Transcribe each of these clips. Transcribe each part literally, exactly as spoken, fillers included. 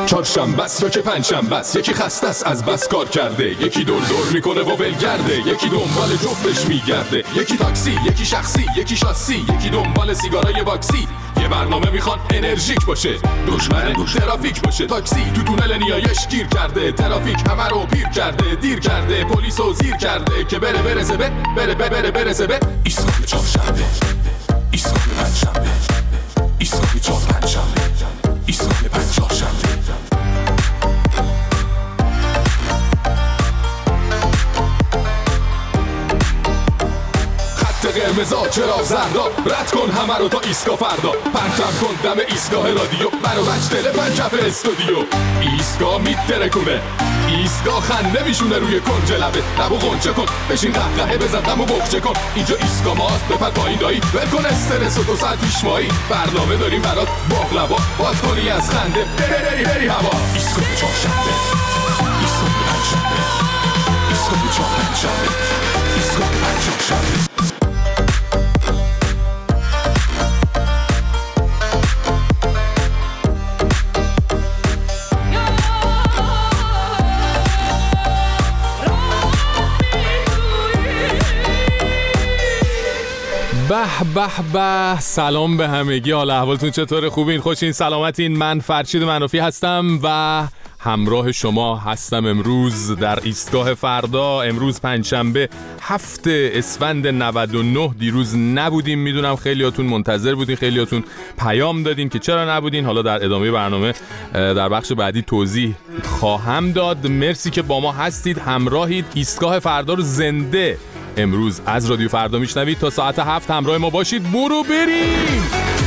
چهارشنبه است یا که پنجشنبه است، یکی خسته است از بس کار کرده، یکی دور دور میکنه و ولگرده، یکی دنبال جفتش میگرده، یکی تاکسی، یکی شخصی، یکی شاسی، یکی دنبال سیگارای باکسی. یه برنامه میخوان انرژیک باشه، دشمن ترافیک باشه. تاکسی تو تونل نیایش گیر کرده، ترافیک همه رو پیر کرده، دیر کرده، پلیسو زیر کرده که بره برسه به بره بره بره برسه به ایستگاه چهارشنبه، ایستگاه پنجشنبه، ایستگاه چهار پنجشنبه، ایستگاه پنج چهارشنبه. قرمزا چرا زردا، رد کن همه رو تا ایستگاه فردا، پرتم کن دم ایستگاه رادیو، منو بچ دل پنجف استودیو. ایستگاه میترکونه، ایستگاه خنده میشونه روی کنج لبه، لبو غنچه کن بشین قهقهه بزن غمو بخچه کن. اینجا ایستگاه ماست بپر پایین دایی، ول کن استرس و دو ساعت پیش مایی، برنامه داریم برات باقلوا، باد کنی از خنده بری بری بری هوا. ایستگاه چهارشنبه، ایستگاه پنجشنبه، ایستگاه چهار پنجشنبه، ایستگاه پنج چهارشنبه. به به به، سلام به همگی، حال احوالتون چطوره؟ خوبین؟ خوشین؟ سلامتین؟ من فرشید منافی هستم و همراه شما هستم امروز در ایستگاه فردا. امروز پنجشنبه هفت اسفند نود و نه. دیروز نبودیم، میدونم خیلیاتون منتظر بودین، خیلیاتون پیام دادین که چرا نبودین. حالا در ادامه برنامه در بخش بعدی توضیح خواهم داد. مرسی که با ما هستید، همراهید. ایستگاه فردا رو زنده امروز از رادیو فردا میشنوید. تا ساعت هفت همراه ما باشید. برو بریم.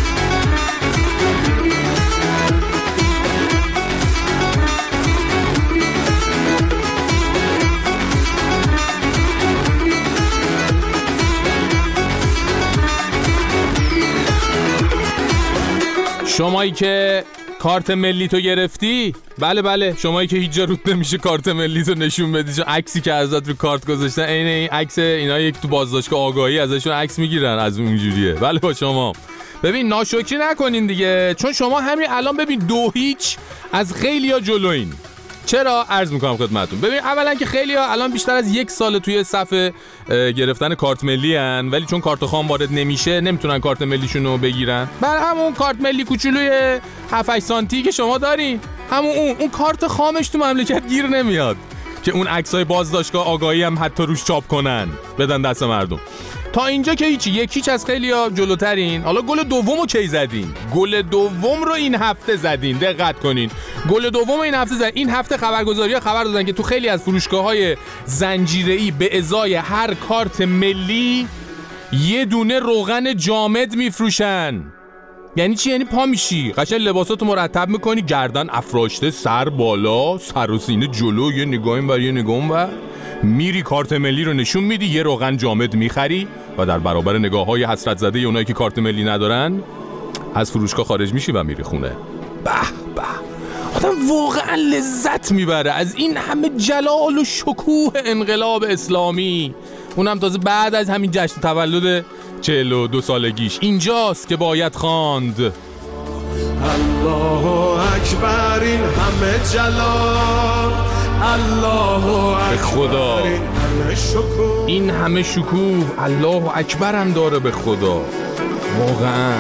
شمایی که کارت ملی تو گرفتی، بله بله، شمایی که هیچ جا روت نمیشه کارت ملی تو نشون بدی، چون عکسی که ازت رو کارت گذاشتن عین این عکس اینا یک تو بازداشتگاه آگاهی ازشون عکس میگیرن، از اونجوریه. بله با شما. ببین ناشکری نکنین دیگه، چون شما همین الان ببین دو هیچ از خیلیا جلوین. چرا؟ عرض میکنم خدمتتون. ببین اولا که خیلیا الان بیشتر از یک سال توی صف گرفتن کارت ملی ان، ولی چون کارت خام وارد نمیشه نمیتونن کارت ملیشون رو بگیرن. بر همون کارت ملی کوچولوی هفت هشت سانتی که شما دارین، همون اون اون کارت خامش تو مملکت گیر نمیاد که اون عکسای بازداشتگاه آگاهی هم حتی روش چاپ کنن بدن دست مردم. تا اینجا که هیچی، یکیچ از خیلیا جلوترین. حالا گل دومو کی زدین؟ گل دوم رو این هفته زدین، دقت کنین. گل دوم این هفته زدین. این هفته خبرگزاری‌ها خبر دادن که تو خیلی از فروشگاه‌های زنجیره‌ای به ازای هر کارت ملی یه دونه روغن جامد میفروشن. یعنی چی؟ یعنی پا میشی قشنگ لباساتو مرتب میکنی، گردن افراشته، سر بالا، سر و سینه جلو، یه نگاه این ور یه نگاه اون ور، میری کارت ملی رو نشون میدی، یه روغن جامد میخری و در برابر نگاه‌های حسرت زده اونایی که کارت ملی ندارن از فروشگاه خارج میشی و میری خونه. به به، آدم واقعا لذت میبره از این همه جلال و شکوه انقلاب اسلامی، اونم تازه بعد از همین جشن تولد چهل و دو سالگیش. اینجاست که باید خواند الله اکبر، این همه جلال، الله به خدا، این همه شکوه، این همه شکوه، الله اکبر هم داره به خدا واقعا.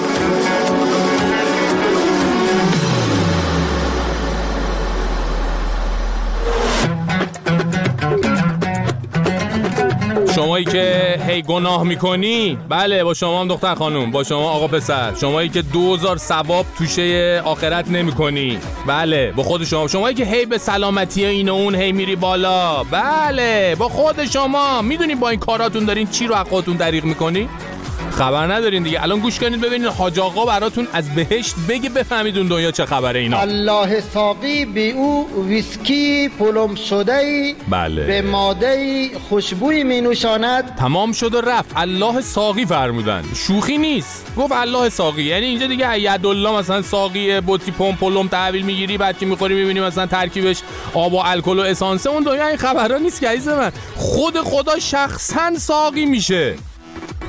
شمایی که هی گناه میکنی، بله با شما هم دختر خانوم، با شما آقا پسر، شمایی که دوزار ثواب توشه آخرت نمیکنی، بله با خود شما. شمایی که هی به سلامتی این و اون هی میری بالا، بله با خود شما. میدونی با این کاراتون دارین چی رو از خودتون دریغ میکنی؟ خبر ندارین دیگه. الان گوش کنید ببینید حاج آقا براتون از بهشت بگه بفهمید اون دنیا چه خبره. اینا الله ساقی به او ویسکی پلم شده‌ای، بله به ماده‌ای خوشبوی می نوشاند. تمام شد و رفت. الله ساقی فرمودن، شوخی نیست. گفت الله ساقی یعنی اینجا دیگه یدالله مثلا ساقی بطری پمپ پلم تحویل میگیری، بعد که میخوری میبینی مثلا ترکیبش آب و الکل و اسانسه. اون دنیا این خبرا نیست که عزیز من. خود خدا شخصا ساقی میشه.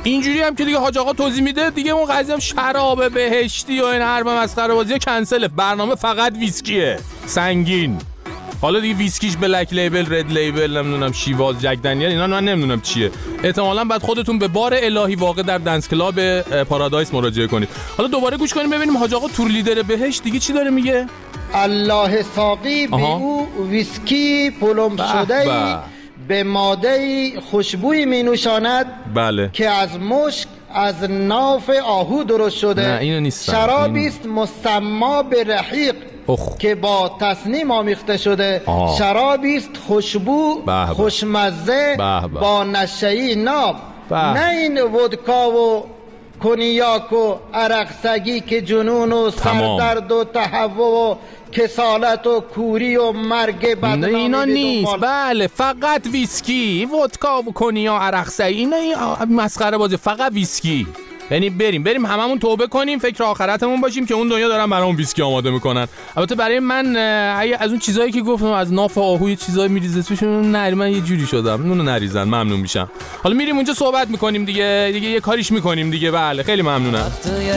اینجوری هم که دیگه حاج آقا توضیح میده دیگه اون قضیه هم شراب بهشتی و این حرف مسخره بازی کنسله. برنامه فقط ویسکیه سنگین. حالا دیگه ویسکیش بلک لیبل، رد لیبل، نمیدونم شیواز، جک دنیل، اینا من نمیدونم چیه. احتمالاً بعد خودتون به بار الهی واقع در دنس کلاب پارادایس مراجعه کنید. حالا دوباره گوش کنیم ببینیم حاج آقا تور لیدر بهشت دیگه چی داره میگه. الله ساقی به او ویسکی پلم شده به ماده خوشبوی می نوشاند بله. که از مشک از ناف آهو درست شده. نه اینو نیستم. شرابی است مسما به رحیق اخ. که با تصنیم آمیخته شده. آه. شرابی است خوشبو بح بح. خوشمزه بح بح. با نشه‌ای ناب. بح. نه این ودکا و کنیاک و عرق سگی که جنون و سردرد و تهوع و کسالت و کوری و مرگ بدنامی. نه اینا نیست. بله فقط ویسکی، ودکا و کنیا، عرق سگی، اینا مسخره بازی. فقط ویسکی. یعنی بریم بریم هممون توبه کنیم، فکر آخرتمون باشیم که اون دنیا دارن برامون ویسکی آماده میکنن. البته برای من اگه از اون چیزایی که گفتم از ناف آهوی چیزایی میریزه توشون، نه من یه جوری شدم اونو نریزن ممنون میشم. حالا میریم اونجا صحبت میکنیم دیگه دیگه یه کاریش میکنیم دیگه. بله خیلی ممنونم.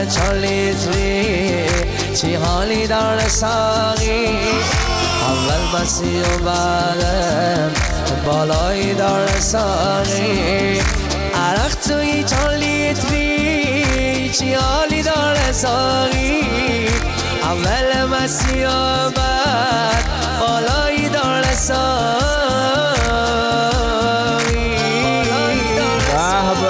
چی حالی داره ساقی اول بسی و بعدم بالایی داره ساقی عرق توی چند لیتری چی حالی داره ساقی اول بسی و بعد بالایی داره ساقی. به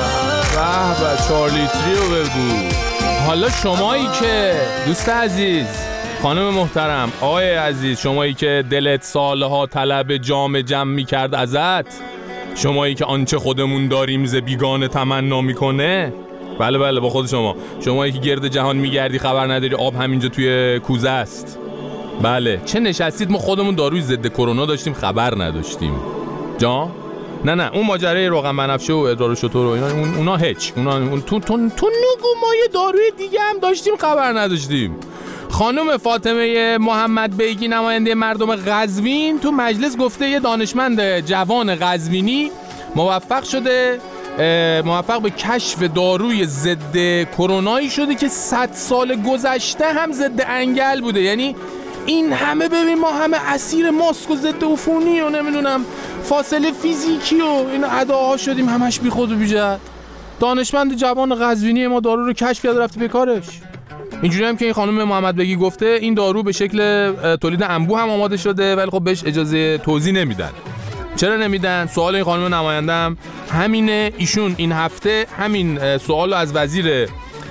به به به چهار لیتری رو بگو. حالا شمایی که دوست عزیز، خانم محترم، آقای عزیز، شمایی که دلت سالها طلب جام جم میکرد ازت، شمایی که آنچه خودمون داریم ز بیگانه تمنا میکنه، بله بله با خود شما، شمایی که گرد جهان میگردی خبر نداری آب همینجا توی کوزه است، بله چه نشستید ما خودمون داروی ضد کرونا داشتیم خبر نداشتیم جا؟ نه نه اون ماجرای روغن بنفشه و ادرار شتر و اینا اون اونا هیچ اونا اون تو تو تو نگو ما یه داروی دیگه هم داشتیم خبر نداشتیم. خانم فاطمه محمد بیگی نماینده مردم قزوین تو مجلس گفته یه دانشمند جوان قزوینی موفق شده موفق به کشف داروی ضد کرونایی شده که صد سال گذشته هم ضد انگل بوده. یعنی این همه ببین ما همه اسیر ماسک و ضد عفونی و نمیدونم فاصله فیزیکی و این ادعاها شدیم همش بی خود و بی جهت. دانشمند جوان قزوینی ما دارو رو کشف کرده رفته به کارش. اینجوری هم که این خانم محمد بیگی گفته این دارو به شکل تولید انبوه هم آماده شده ولی خب بهش اجازه توزیع نمیدن. چرا نمیدن؟ سوال این خانم نماینده هم همینه. ایشون این هفته همین سوالو از وزیر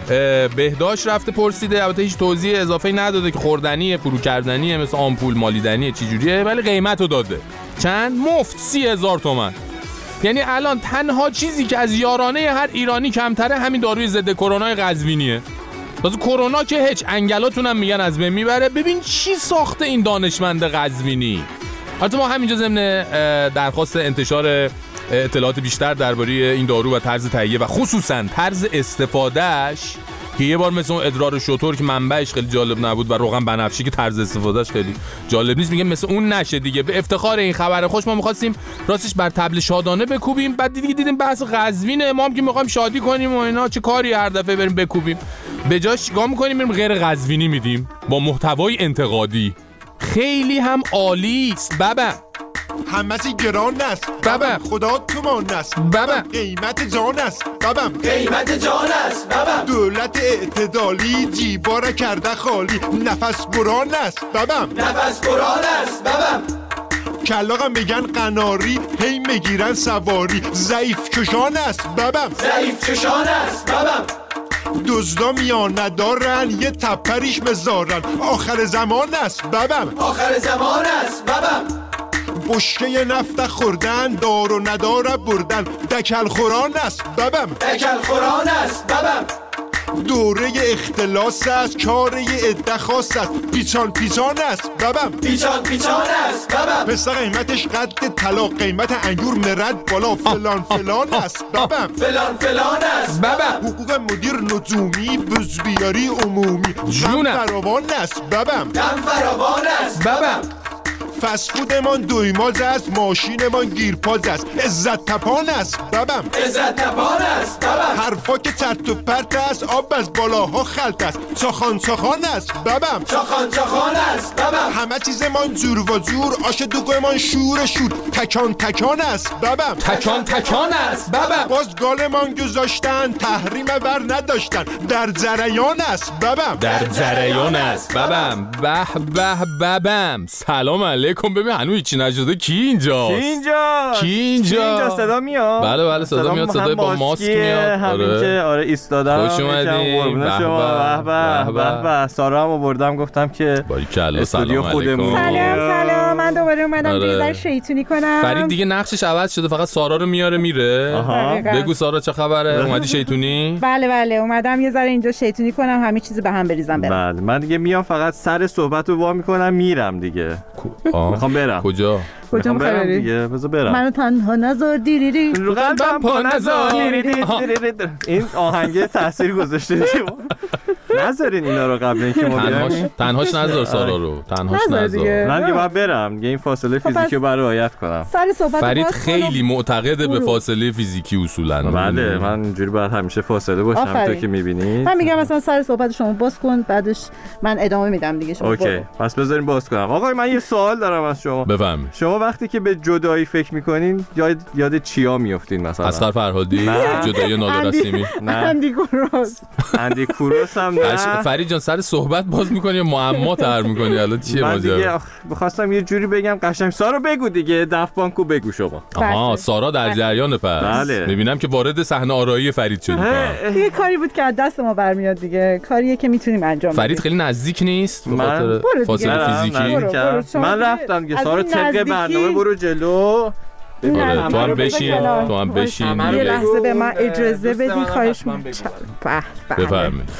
بهداشت رفته پرسیده، البته هیچ توضیح اضافه‌ای نداده که خوردنیه، فرو کردنیه، مثل آمپول مالیدنیه چی جوریه، ولی قیمتو داده. چند؟ مفت سی هزار تومان. یعنی الان تنها چیزی که از یارانه هر ایرانی کمتره همین داروی ضد کرونا قزوینیه. واسه کرونا که هیچ انگلاتون هم میگن از بین میبره. ببین چی ساخته این دانشمند قزوینی. البته ما همینجا ضمن درخواست انتشار اطلاعات بیشتر درباره این دارو و طرز تهیه و خصوصا طرز استفادهش که یه بار مثل اون ادرار شتر که منبعش خیلی جالب نبود و روغن بنفشی که طرز استفادهش خیلی جالب نیست، میگه مثل اون نشه دیگه. به افتخار این خبر خوش ما می‌خواستیم راستش بر طبل شادانه بکوبیم، بعد دیگه دیدیم بحث قزوینه، ما هم که می‌خوایم شادی کنیم و اینا چه کاری هر دفعه بریم بکوبیم، به جاش چیکار می‌کنیم بریم غیر قزوینی میدیم با محتوای انتقادی. خیلی هم عالی است بابا. همه‌سی گران است بابا، خدا تومان است بابا، قیمت جان است بابا، قیمت جان است بابا، دولت اعتدالی جیبا را کرده خالی، نفس بران است بابا، نفس بران است بابا، کلاغ میگن قناری هی میگیرن سواری، ضعیف چشان است بابا، ضعیف چشان است بابا، دزدا میان ندارن یه تپریش بذارن، آخر زمان است بابا، آخر زمان است بابا، بشکه نفت خوردن دار و نداره بردن، دکل خوران است بابم، دکل خوران است بابم، دوره اختلاس است کاره عده خاص است، پیچان پیچان است بابم، پیچان پیچان است بابم، پسر قیمتش قد طلا، قیمت انگور مرد بالا، فلان فلان است بابم، فلان فلان است بابم، حقوق مدیر نجومی بزبیاری عمومی، جونم فراوان است بابم، دم فراوان است بابم، فسفودمان دویماز است، ماشینمان گیرپاز است. عزت تپان است ببم، عزت تپان است ببم. حرفا که چرت و پرت است، آب از بالاها خلط است. چاخان چاخان است ببم، چاخان چاخان است ببم. همه چیزمان زور و زور، آش دوغمان شور شور. تکان تکان است ببم، تکان تکان است ببم. باز گالمان گذاشتن، تحریم بر نداشتن. در جریان است ببم، در جریان است ببم. به به ببم. سلام علیکم. ببین هنوز هیچی نشده. کی اینجاست؟ کی اینجاست؟ کی اینجا؟ کی اینجا صدا میاد؟ بله بله صدا میاد. صدای با ماسک میاد. آره که آره ایستادم. خوش اومدین. قربون شما. به به به. سارا هم آوردم گفتم که باریکلا. سلام علیکم. سلام سلام. من دوباره اومدم آره. دیگه شیطونی کنم. فرید دیگه نقشش عوض شده، فقط سارا رو میاره میره. آها. بگو سارا چه خبره؟ اومدی شیطونی؟ بله بله اومدم یه ذره اینجا شیطونی کنم، همه چیزو به هم بریزم برم. بله من دیگه میام فقط سر صحبت رو وا میکنم میرم دیگه. میخوام برم. کجا؟ کجا میخوای بری؟ دیگه بذار برم. منو تنها نذار دیریری رو قلبم پا نذار. این آهنگ تاثیر گذاشته دیگه. نذارین اینا رو قبل اینکه ما بریم. تنهاش نذار سارا رو. تنهاش نذار. من دیگه باید برم. دیگه این فاصله فیزیکی رو برای رعایت کنم. سر صحبت فرید خیلی معتقده به فاصله فیزیکی اصولا. بله من اینجوری باید همیشه فاصله باشم تا که میبینید. من میگم مثلا سر صحبت شما باز کن، بعدش من ادامه میدم دیگه. شما اوکی پس بذاریم باز کنم. آقای من یه سوال دارم از شما. بفهمید. شما وقتی که به جدایی فکر میکنین یاد یاد چیا میافتین مثلا؟ اصغر فرهادی، جدایی نادر قاسمی. نه اندی کوروس. اندی کوروس هم نه. فرید جان سر صحبت باز میکنی یا معما طرح میکنی؟ الان چیه ماجرا؟ من دیگه بخواستم یه جوری بگم قشنگ. سارا بگو دیگه، دفت بانکو بگو شما. آها سارا در جریان پس. بله. میبینم که وارد صحنه آرایی فرید شدی. یه کاری بود که از دست ما برمیاد دیگه، کاریه که میتونیم انجام بدیم. فرید خیلی نزدیک نیست به خاطر فاصله فیزیکی. من رفتم که سارا طبق برنامه برو جلو. آره تو هم بشین تو هم بشین یه لحظه به من اجازه بدین خواهش می‌کنم. بفرمایید.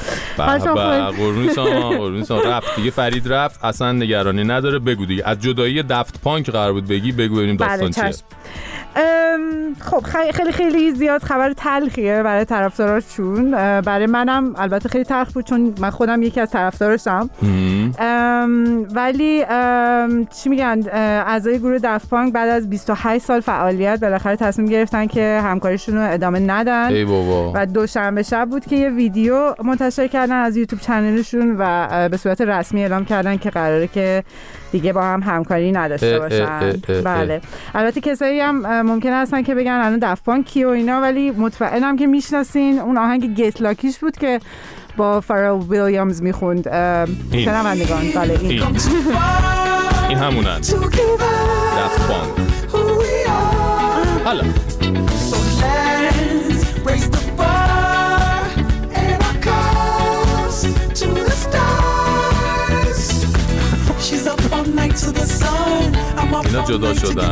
قربون شما قربون شما. رفت دیگه فرید رفت، اصلا نگرانی نداره. بگو دیگه از جدایی دفت پانک قرار بود بگی، بگو ببینیم داستان چیه. خب خیلی خیلی زیاد خبر تلخیه برای طرفداراشون. برای منم البته خیلی تلخ بود چون من خودم یکی از طرفداراشم. ولی چی میگن اعضای گروه دفت پانک بعد از بیست و هشت سال فعالیت بالاخره تصمیم گرفتن که همکاریشون رو ادامه ندن. ای بابا. و دوشنبه شب بود که یه ویدیو منتشر کردن از یوتیوب چنلشون و به صورت رسمی اعلام کردن که قراره که دیگه با هم همکاری نداشته باشن. بله البته کسایی هم ممکنه هستن که بگن الان دفت پانک کی و اینا، ولی مطمئنم که میشناسین. اون آهنگ گت لاکیش بود که با فارل ویلیامز میخوند. شنوندگان بله این این, این همونن دفت پانک. حالا اینا جدا شدن.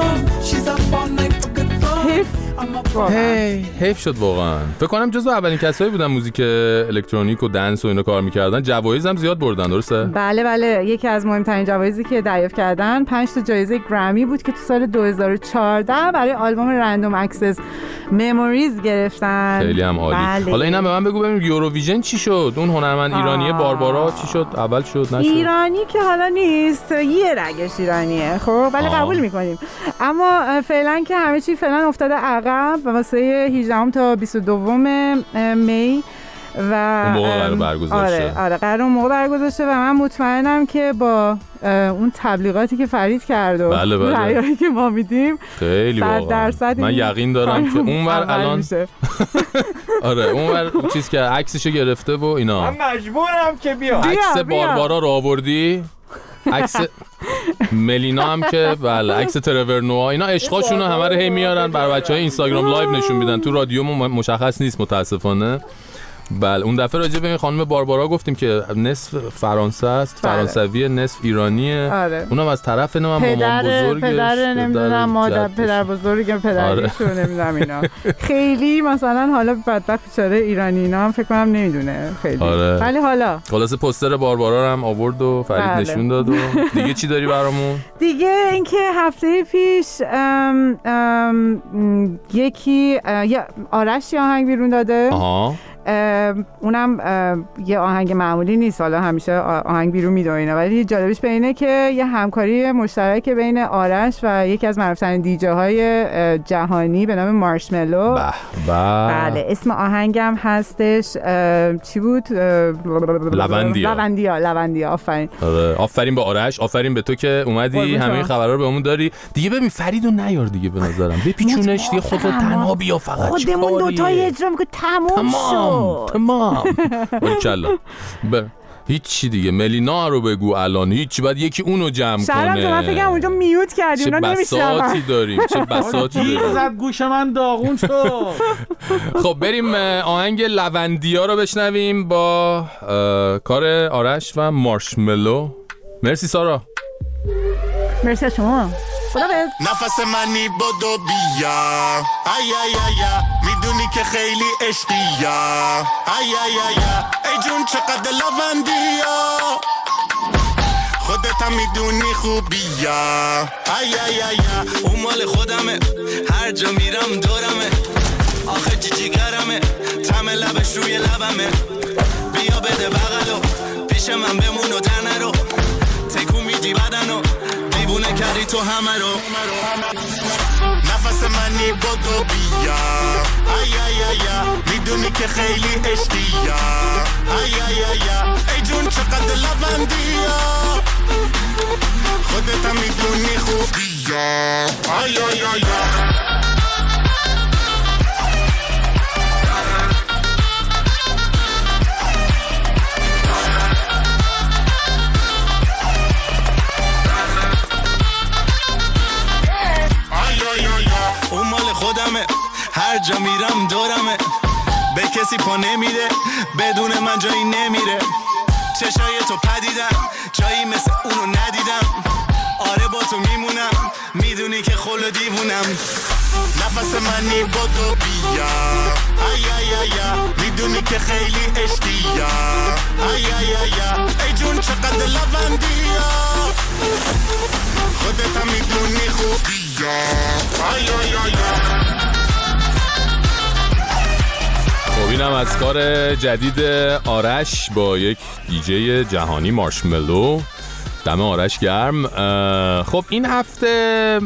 هی حیف شد واقعا. فکر کنم جزو اولین کسایی بودن موزیک الکترونیک و دنس و اینا کار میکردن. جوایز هم زیاد بردن درسته؟ بله بله یکی از مهمترین جوایزی که دریافت کردن پنج تا جایزه گرمی بود که تو سال دو هزار و چهارده برای آلبوم رندوم اکسس مموریز گرفتن. خیلی هم عالی. بله. حالا اینم به من بگو ببینیم یوروویژن چی شد؟ اون هنرمند ایرانی باربارا چی شد؟ اول شد نشد؟ ایرانی که حالا نیست، یه رگش ایرانیه خب ولی قبول میکنیم. اما فعلا که همه چی فعلا افتاده عقب واسه هجدهم تا بیست و دوم می و اون موقع قرار برگزار آره آره قرار اون موقع برگزار شه و من مطمئنم که با اون تبلیغاتی که فرید کرد و بله بله. رأیایی که ما میدیم خیلی واقعا من یقین دارم که اونور الان آره اونور چیز که عکسشو گرفته و اینا. من مجبورم که بیام. عکس باربارا رو آوردی؟ عکس ملینا هم که بله عکس ترور نوآ اینا عشقاشونو همه رو هی میارن برای بچهای اینستاگرام لایو نشون میدن. تو رادیو مشخص نیست متاسفانه. بله اون دفعه راجع به این خانم باربارا گفتیم که نصف فرانسه است، بله. فرانسویه، نصف ایرانیه. آره. اونم از طرف نه مامان بزرگش، پدر نمیدونم مادر پدر بزرگ پدرش رو نمیدونم اینا. خیلی مثلا حالا بدبخت بیچاره ایرانی اینا هم فکر کنم نمیدونه خیلی. آره. ولی حالا خلاص پوستر باربارا رو هم آورد و فرید بله. نشون داد. و دیگه چی داری برامون؟ دیگه اینکه هفته پیش ام ام یکی آرش آهنگ بیرون داده. آها. اونم یه آهنگ معمولی نیست، حالا همیشه آهنگ بیرون میده اینا، ولی جالبش به اینه که یه همکاری مشترک بین آرش و یکی از معروف‌ترین دیجه های جهانی به نام مارشملو. به به. بله اسم آهنگم هستش چی بود؟ لوندیا. لوندیا لوندیا آفرین. آره آفرین به آرش، آفرین به تو که اومدی همه خبرها رو بهمون داری. دیگه ببین فریدو نیار دیگه به نظرم. بپیچونش دیگه، خودت تنها بیا فقط. خودمون دو تا اجرا میگه تمام شد. تمام. باریکلا. هیچی دیگه. ملینا رو بگو الان، هیچی، بعد یکی اونو جمع کنه. شرم تو من فکرم اونجا میوت کردی، اونا نمیشنون. چه بساطی داریم، چه بساطی داریم. زد گوش من داغون شد. خب بریم آهنگ لوندیا رو بشنویم با کار آرش و مارشملو. مرسی سارا. مرسی از شما. خدا بز. نفس منی بدو بیا ای ای ای میدونی که خیلی عشقیا ای ای ای ای جون چقدر لوندیا خودت هم میدونی خوبیا ای ای ای اون مال خودمه، هر جا میرم دورمه، آخه جی جیگرمه، طعم لبش روی لبمه، بیا بده بغلو پیش من بمون و در نرو، تکون میدی بدنو دیوونه کردی تو همه رو، نفس منی بدو بیا ای ای ای میدونی که خیلی عشقیا ای ای ای ای جون چقدر لوندیا خودت هم میدونی خوبیا ای ای ای اون مال خودمه، هر جا میرم دورمه، به کسی پا نمیده بدون من جایی نمیره، چشای تو پدیدم جایی مثل اونو ندیدم، آره با تو میمونم میدونی که خل و دیوونم، نفس منی بدو بیا ای ای ای میدونی که خیلی عشقیا ای ای ای ای جون چقدر لوندیا خودت هم میدونی خوبیا ای ای ای خب اینم از کار جدید آرش با یک دیجی جهانی مارشملو. دم آرش گرم. خب این هفته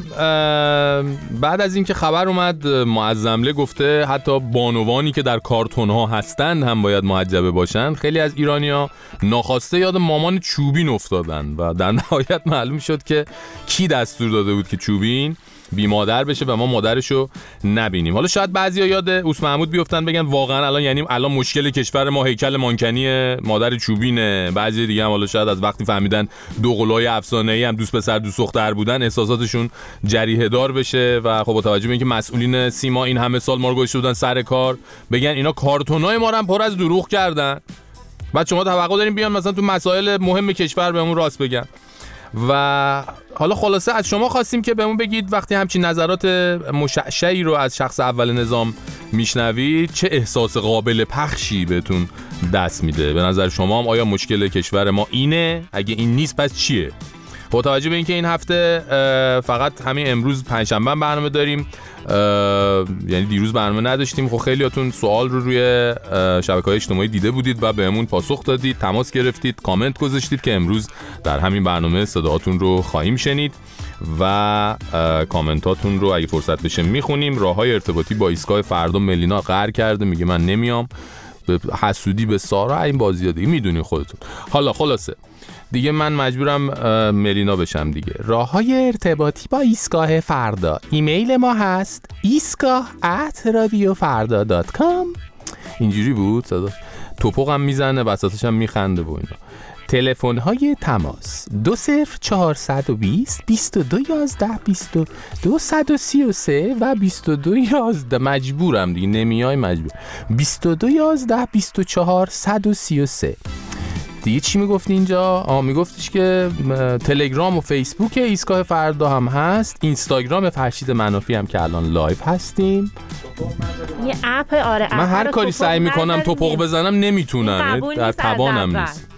بعد از اینکه خبر اومد معظمله گفته حتی بانوانی که در کارتون ها هستند هم باید محجبه باشن، خیلی از ایرانیا ناخواسته یاد مامان چوبین افتادن و در نهایت معلوم شد که کی دستور داده بود که چوبین بی مادر بشه و ما مادرشو نبینیم. حالا شاید بعضیا یاد اوس محمود بیفتن بگن واقعا الان یعنی الان مشکل کشور ما هیکل مانکنی مادر چوبینه. بعضی دیگه هم حالا شاید از وقتی فهمیدن دو قلای افسانه‌ای هم دوست پسر دوست دختر بودن احساساتشون جریحه دار بشه و خب با توجه به اینکه مسئولین سیما این همه سال ما رو گذاشته بودن سر کار بگن اینا کارتونای ما رو هم پر از دروغ کردن، بعد شما توقع دارین بیان مثلا تو مسائل مهم کشور بهمون راست بگن. و حالا خلاصه از شما خواستیم که بهمون بگید وقتی همچین نظرات مشعشعی رو از شخص اول نظام میشنوید چه احساس قابل پخشی بهتون دست میده؟ به نظر شما هم آیا مشکل کشور ما اینه؟ اگه این نیست پس چیه؟ با توجه به اینکه این هفته فقط همین امروز پنجشنبه برنامه داریم، یعنی دیروز برنامه نداشتیم، خب خیلیاتون سوال رو روی شبکه‌های اجتماعی دیده بودید و بهمون پاسخ دادید، تماس گرفتید، کامنت گذاشتید که امروز در همین برنامه صداهاتون رو خواهیم شنید و کامنتاتون رو اگه فرصت بشه میخونیم. راههای ارتباطی با ایستگاه فردا ملینا قهر کرده، میگه من نمیام، به حسودی به سارا این بازی‌ها دیگه میدونی خودتون. حالا خلاصه دیگه من مجبورم ملینا بشم دیگه. راههای ارتباطی با ایستگاه فردا، ایمیل ما هست ایستگاه ات رادیو فردا دات کام. اینجوری بود صدا توپق هم میزنه وسطش هم میخنده و اینا. تلفن های تماس دو صفر چهارصد و بیست بیست و دو یازده بیست و دو صد و سی و سه و بیست و دو یازده. مجبورم دیگه نمیای مجبور. بیست و دو یازده بیست و چهار صد و سی و سه. دیگه چی میگفتی اینجا؟ آه میگفتیش که تلگرام و فیسبوک ایستگاه فردا هم هست، اینستاگرام فرشید منافی هم که الان لایو هستیم. یه اپ آره من هر کاری سعی میکنم توپق بزنم نمیتونم، در توانم نیست.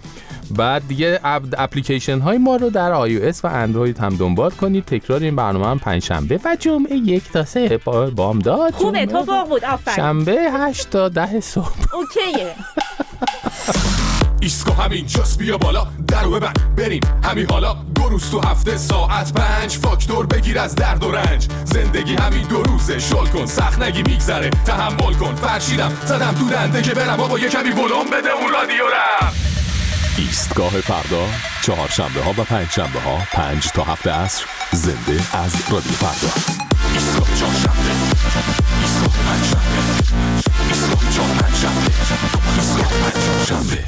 بعد دیگه اپلیکیشن های ما رو در آی او اس و اندروید هم دنبال کنید. تکرار این برنامه هم پنجشنبه و جمعه یک تا سه با بامداد. خوبه تو با بود. آفرین. شنبه هشت تا ده صبح. اوکیه. ایسکو همین جاست، بیا بالا درو ببند بریم همین حالا. دو روز تو هفته ساعت پنج فاکتور بگیر از درد و رنج. زندگی همین دو روزه، شل کن سخت نگی میگذره، تحمل کن. فرشیدم زدم تو دنده که برم بابا یه کمی ولوم بده اون رادیو رم. ایستگاه فردا چهارشنبه ها و پنج شنبه ها پنج تا هفت عصر زنده از رادیو فردا. ایستگاه چهارشنبه، ایستگاه پنج شنبه، ایستگاه چهار پنج شنبه، ایستگاه پنج شنبه.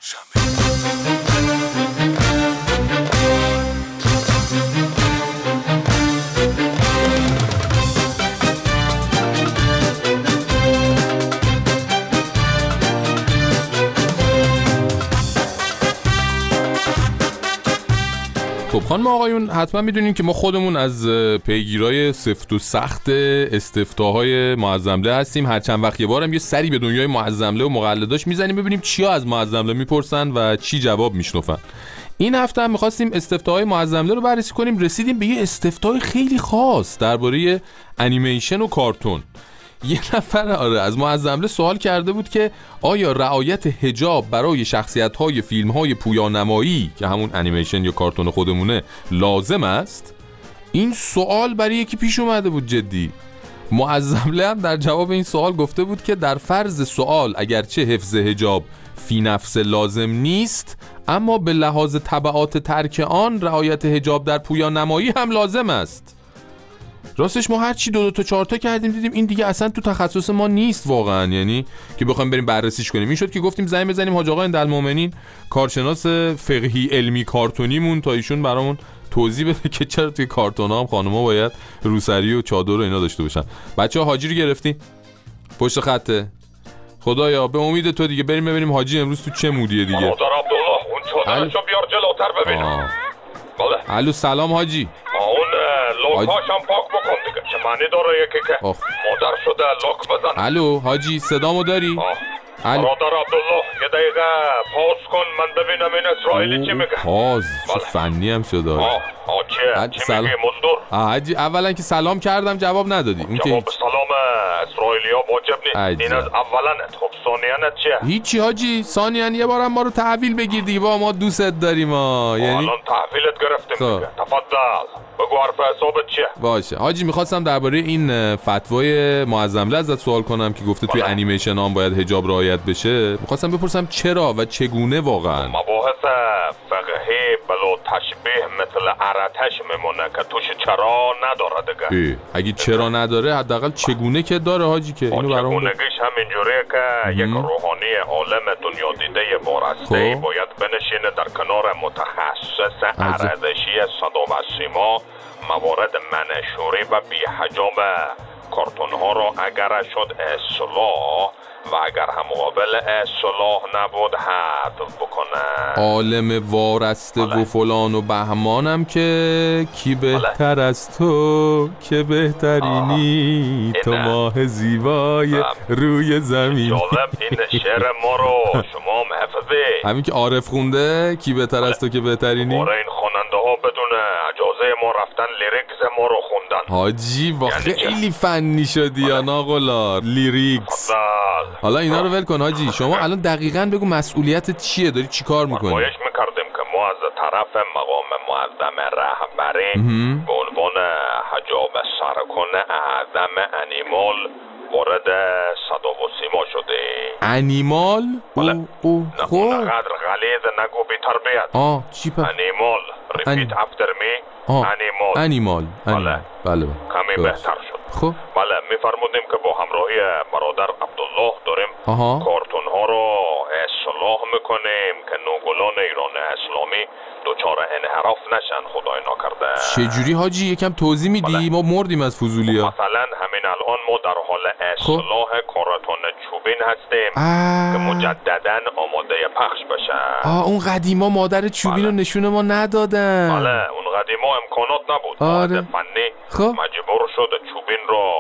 خب خانم آقایون حتما میدونین که ما خودمون از پیگیرای سفت و سخت استفتاهای معظمله هستیم. هر چند وقت یه بارم یه سری به دنیای معظمله و مقلداش میزنیم ببینیم چیا از معظمله میپرسن و چی جواب میشنفن. این هفته هم میخواستیم استفتاهای معظمله رو بررسی کنیم. رسیدیم به یه استفتای خیلی خاص درباره انیمیشن و کارتون. یه نفر آره از معظمله سوال کرده بود که آیا رعایت حجاب برای شخصیت‌های فیلم‌های پویانمایی که همون انیمیشن یا کارتون خودمونه لازم است؟ این سوال برای یکی پیش اومده بود جدی. معظمله هم در جواب این سوال گفته بود که در فرض سوال اگرچه حفظ حجاب فی نفس لازم نیست، اما به لحاظ تبعات ترک آن رعایت حجاب در پویانمایی هم لازم است. راستش ما هر چی دو دو تا چهار تا کردیم دیدیم این دیگه اصلا تو تخصص ما نیست واقعا، یعنی که بخوایم بریم بررسیش کنیم. این شد که گفتیم زنگ بزنیم حاج آقا اندالمومنین، کارشناس فقهی علمی کارتونیمون، تا ایشون برامون توضیح بده که چرا توی کارتون‌ها هم خانم‌ها باید روسری و چادر و اینا داشته باشن. بچه‌ها حاجی رو گرفتیم پشت خطه. خدایا به امید تو دیگه بریم ببینیم حاجی امروز تو چه مودیه دیگه. برادر عبدالله اون چادرشو بیار جلوتر ببینم. بله. الو سلام حاجی. اون لوکاشم پاک بکن دیگه، چه معنی داره یکی که مادر شده لوک بزن. الو حاجی صدامو داری؟ برادر عبدالله یه دقیقه پاس کن من ببینم این اسرائیلی چی میگه. پاس چه فنی هم شده. آه آه چیه؟ چی سلام. میگه مزدور؟ حاجی اولا که سلام کردم جواب ندادی. اون که جواب سلام اسرائیلی ها واجب نیست. این از اولنت. خب ثانیانت چیه؟ هیچی حاجی، ثانیان یه بارم ما رو تحویل بگیر دیگه، با ما دوستت داریم ها. یعنی الان تحویلت گرفتیم دیگه. تفضل بگو حرف حسابت چیه؟ باشه حاجی، میخواستم درباره این فتوای معظمله ازت سوال کنم که گفته توی انیمیشن هم باید حجاب رعایت بشه. میخواستم بپرسم چرا و چگونه واقعا. مباحث فقهی بلو تشبیه مثل عرتش میمونه که توش چرا نداره دیگه. اگه چرا نداره حداقل چگونه که داره حاجی، که اینو برام چگونگیش همینجوریه که یک روحانی عالم دنیا دیده وارسته باید بنشینه در کنار متخصص ارزشی صدا و سیما موارد منشوری و بی حجاب کارتون ها رو اگر شد اصلاح و اگر هم مقابل اصلاح نبود حذف بکنه. عالم وارسته و فلان و بهمانم که کی بهتر از تو که بهترینی تو ماه زیبای روی زمین. جالب این شعر ما رو شما محفظی همین که عارف خونده کی بهتر از تو که بهترینی. برای این خواننده ها بدون اجازه ما رفتن لیریکس ما رو خوندن. حاجی با خیلی فنی شدی یا ناقلا لیریکس. حالا اینا رو ول کن حاجی، شما الان دقیقاً بگو مسئولیتت چیه، داری چی کار میکنی؟ خواهش میکردیم که ما از طرف مقام معظم رهبری به عنوان حجاب سرکن اعظم انیمال وارد صدا و سیما شده. انیمال؟ بله. او خب نقدر غلیظ نگو بی تربیت. آه چی پا؟ انیمال ریپیت افتر می. انیمال انیمال بله بله کمی بهتر شد. خب بله میفرمودیم که با همراهی برادر عبدالله داریم کارتون ها رو اصلاح میکنیم که نوگلان ایران اسلامی دوچار انحراف نشن خدای ناکرده. چجوری حاجی یکم توضیح میدی؟ بله. ما مردیم از فضولیا. مثلا همین الان ما در حال اصلاح کارتون چوبین هستیم آه. که مجددا آماده پخش بشن. آه اون قدیما مادر چوبین رو بله. نشون ما ندادن. بله اون قدیما امکانات نبود. آره. فنی خب مجبور شد چوبین رو بی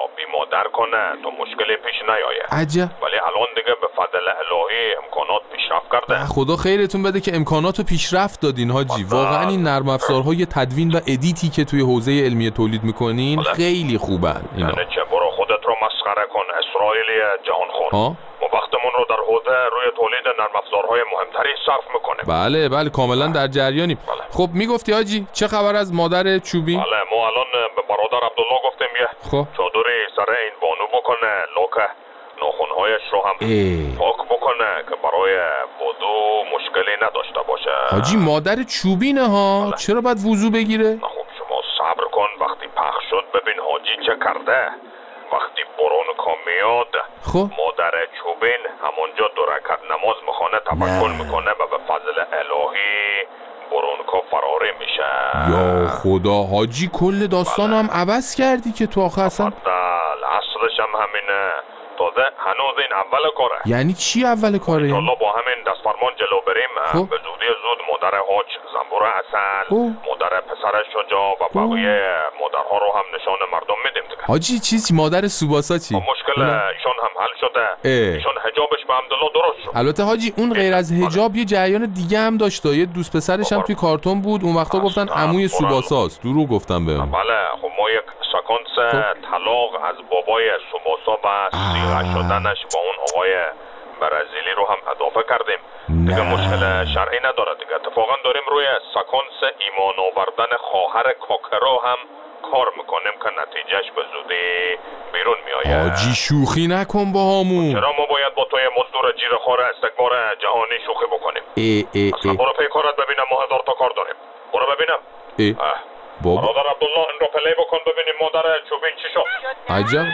مادر کنه تا مشکلی پیش نیایه. عجب. ولی الان دیگه به فضل الهی امکانات پیشرفت کرده. خدا خیرتون بده که امکاناتو پیشرفت دادین حاجی. واقعا این نرم افزارهای تدوین و ادیتی که توی حوزه علمی تولید میکنین خیلی خوبن اینا. یعنی چه برو خودت رو مسخره کن اسرائیلی جهان خون. ما وقتمون رو در حوزه روی تولید نرم افزارهای مهمتری صرف میکنیم. بله بله کاملا در جریانیم. بله. خب میگفتی حاجی چه خبر از مادر چوبین؟ بله ما الان به برادر عبدالله گفتیم یه خب چادری سر این بانو بکنه لوکه ناخونهایش رو هم ای. پاک بکنه که برای وضو مشکلی نداشته باشه. حاجی مادر چوبینه ها. بله. چرا باید وضو بگیره؟ خب شما صبر کن وقتی پخش شد ببین حاجی چه کرده. وقتی برونکو میاد خب مادر چوبین همونجا دو رکعت نماز میخونه تفکر میکنه و به فضل الهی برونکو فراری میشه. یا خدا حاجی کل داستانو هم عوض کردی که تو آخه اصلا. اصلش هم همینه. تازه هنوز این اول کاره. یعنی چی اول کاره؟ انشالله با همین دست فرمان جلو بریم خب. به زودی زود مادر حاج زنبور حسن مادر پسر شجاع و بقیه مادرها رو هم نشان مردم میدیم دیگه. حاجی چیزی مادر سوباسا چی؟ مشکل ایشون هم حل شده. ایشون حجابش به عبدالله درست شد. البته حاجی اون غیر از حجاب یه جریان دیگه هم داشت. یه دوست پسرش هم توی کارتون بود. اون وقتا گفتن عموی سوباساست. دروغ گفتم بهم. بله خب ما یک سکانس طلاق از بابای سوباسا و سیغه شدنش با اون آقای برزیلی رو هم اضافه کردیم. دیگه مشکل شرعی نداره دیگه. اتفاقا داریم روی سکانس ایمان آوردن خواهر کاکرو هم کار میکنیم که نتیجهش به زودی بیرون میآید. حاجی شوخی نکن با همون. چرا ما باید با توی مزدور جیره‌خوار استکبار جهانی شوخی بکنیم؟ ای ای اصلا برو پیکارت ببینم ما هزار تا کار داریم. برو ببینم. ای بابا برادر عبدالله این رو پلی بکن ببینیم مادر چوبین چی شد. عجب.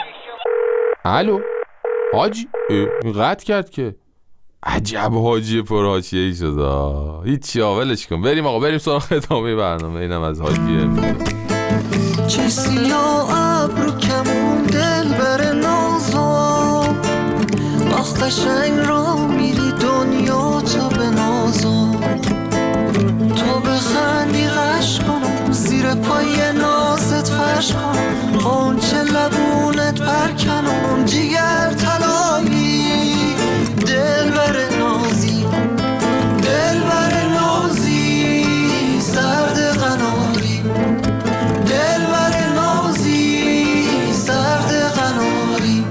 الو حاجی قطع کرد که. عجب حاجی پر حاشیه‌ای شده. هیچی ولش کن. بریم آقا بریم سراغ ادامه برنامه. اینم از حاجیه. چه سیاه ابرو کمون دل بر نازم آخ قشنگ را میری دنیا تو به نازم تو بخندی غش کنم زیر پای نازت فرش کنم قنچه لبونت پرکنم جیگر طلایی دل بر نازی دل بر نازی سرد قناری دل بر نازی سرد قناری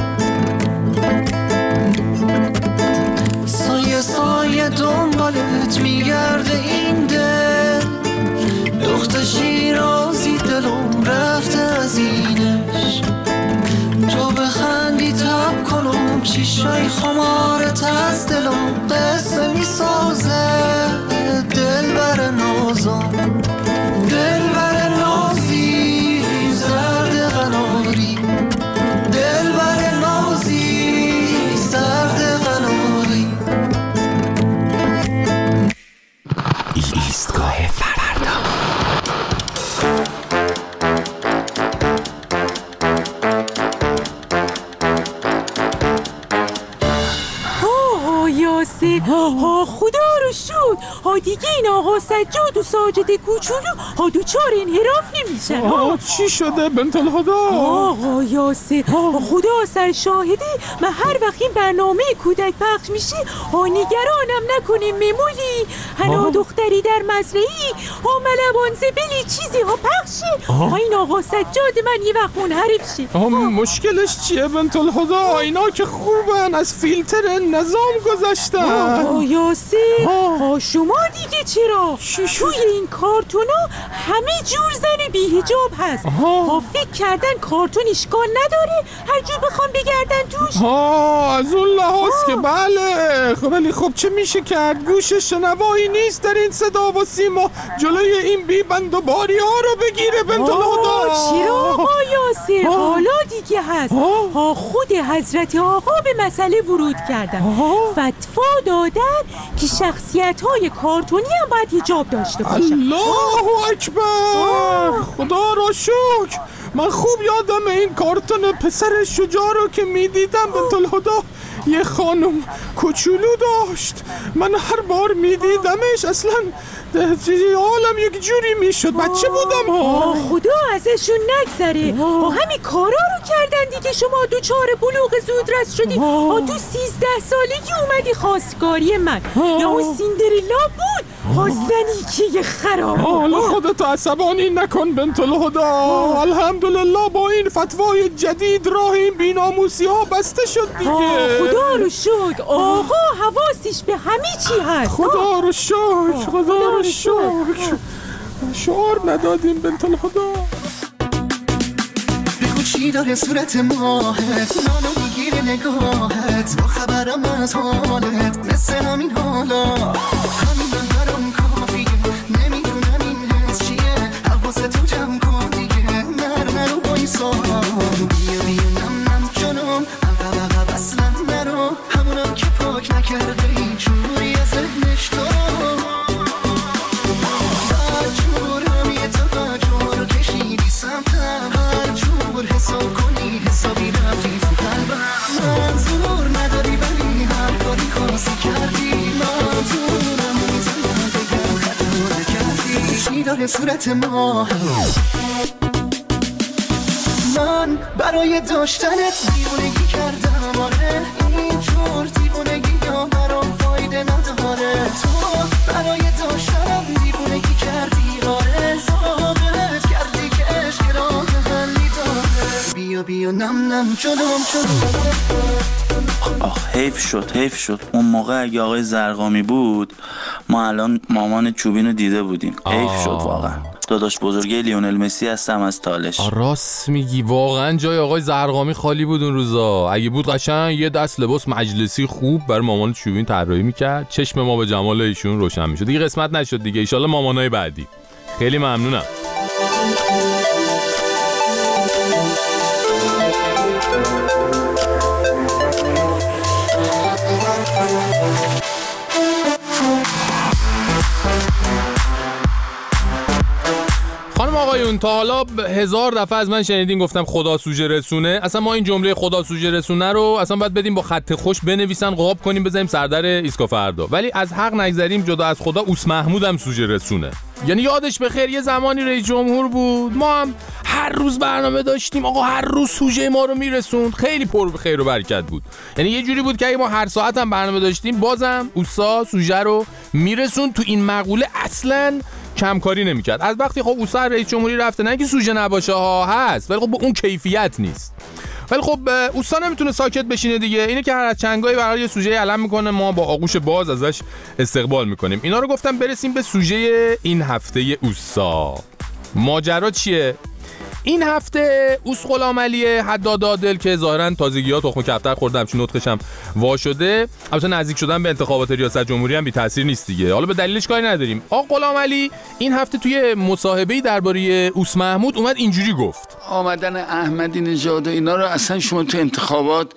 سایه سایه دنبالت میگرده این دل دخت شیرازی دلم رفته از اینش تو بخندی تب کنم چیشای خمارت از دلم قصه میسازه دل بر نازم دل بر نازی زرد قناری دل بر نازی زرد قناری ایستگاه فردا. ها خدا رو شد ها دیگه این آقا سجاد و ساجد کوچولو ها دوچار انحراف نمیشن. ها چی شده بنت الهدا؟ آقا یاسر خدا سر شاهده من هر وقت این برنامه کودک پخش میشه ها نگرانم نکنیم ممولی هنا دختری در مزرعی ها ملوان زبلی چیزی ها پخشه ها این آقا سجاد من یه وقت منحرف شه. ها مشکلش چیه بنت الهدا؟ اینا که خوبن از فیلتر نظام گذاشتن. آه یاسر ها شما دیگه چرا؟ توی این کارتونا همه جور زن بی حجاب هست ها فکر کردن کارتون اشکال نداره هر جور بخوام بگردن توش. ها از اون لحاظ که بله خب ولی خب چه میشه کرد؟ گوش شنوایی نیست در این صدا و سیما جلوی این بی بند و باری ها رو بگیره بنت الهدا. چرا آقا یاسر حالا دیگه هست ها خود حضرت آقا به مسئله ورود کردن فتوا دادن که شخصیت های کارتونی هم باید حجاب داشته باشن. الله اکبر خدا را شکر. من خوب یادم این کارتون پسر شجاع رو که میدیدم بنت الهدا یه خانم کوچولو داشت. من هر بار میدیدمش اصلا حالم یک جوری میشد. بچه بودم ها. خدا ازشون نگذره. همین کارا رو کردن دیگه. شما دوچار بلوغ زودرس شدی. تو سیزده سالگی اومدی خواستگاری من. یا اون سیندرلا بود خواستنی که یه خراب. حالا خودتو عصبانی نکن بنت الهدا. الحمدلله با این فتوای جدید راه این بی‌ناموسی ها بسته شد دیگه. خدا رو شکر آقا حواسش به همه چی هست. خدا رو شکر خدا رو شکر. شعار ندادیم بنت الهدا. بگو چی داره صورت ماهت، منو میگیره نگاهت، با خبرم از حالت مثل همین حالا. همین من برام کافیه، نمیدونم این حس چیه. حواستو جمع کن دیگه، نر نرو بایسا. بیا بیا نم نم جنم، عقب عقب اصلا نرو. همونم که پاک نکرده این جوری از ذهنش تو. هر جور همیه توجه رو کشیدی سمتم، هر جور حساب کنی حسابی رفتی تو قلبم. منظور نداری ولی هر کاری خواستی کردی. منظورم میزنم بگم خطا نکردی. چی داره صورت ما؟ من برای داشتنت دیوونگی کردم. آره اینجور دیوونگی یا برام فایده نداره. تو برای داشتنم دیوونگی کردی. آره زاغرت کردی که عشق راه حلی داره. بیا بیا نم نم جلوم جلوم. آخ حیف شد حیف شد. اون موقع اگه آقای زرقامی بود ما الان مامان چوبین رو دیده بودیم. حیف شد واقعا. داداش بزرگی لیونل مسی هستم از تالش. راست میگی واقعا جای آقای زرقامی خالی بود اون روزا. اگه بود قشنگ یه دست لباس مجلسی خوب برای مامان چوبین طراحی میکرد، چشم ما به جمال ایشون روشن میشد. دیگه قسمت نشد دیگه. ان شاءالله مامانای بعدی. خیلی ممنونم. خانم آقایون تا حالا هزار دفعه از من شنیدین گفتم خدا سوژه رسونه. اصلا ما این جمله خدا سوژه رسونه رو اصلا باید بدیم با خط خوش بنویسن، قاب کنیم، بزنیم سردر ایسکا فردا. ولی از حق نگذریم، جدا از خدا اوس محمود هم سوژه رسونه. یعنی یادش بخیر یه زمانی رئیس جمهور بود، ما هم هر روز برنامه داشتیم، آقا هر روز سوژه ما رو میرسوند، خیلی پر خیر و برکت بود. یعنی یه جوری بود که اگه ما هر ساعت هم برنامه داشتیم بازم اوسا سوژه رو میرسوند. تو این مقوله اصلاً کمکاری نمیکرد. از وقتی خب اوسا رئیس جمهوری رفته، نه که سوژه نباشه ها، هست، ولی خب با اون کیفیت نیست. ولی خب اوسا نمیتونه ساکت بشینه دیگه. اینه که هر از چنگایی برای سوژه علم میکنه، ما با آغوش باز ازش استقبال میکنیم. اینا رو گفتم برسیم به سوژه این هفته اوسا. ماجرا چیه؟ این هفته اوس غلامعلی حداد عادل که ظاهرا تازگی‌ها تخم کفتر خوردم چون نطقش هم وا شده، البته نزدیک شدن به انتخابات ریاست جمهوری هم بی تاثیر نیست دیگه، حالا به دلیلش کاری نداریم. آقا غلامعلی این هفته توی مصاحبه‌ای درباره اوس محمود اومد اینجوری گفت: آمدن احمدی نژاد و اینا رو اصلا شما تو انتخابات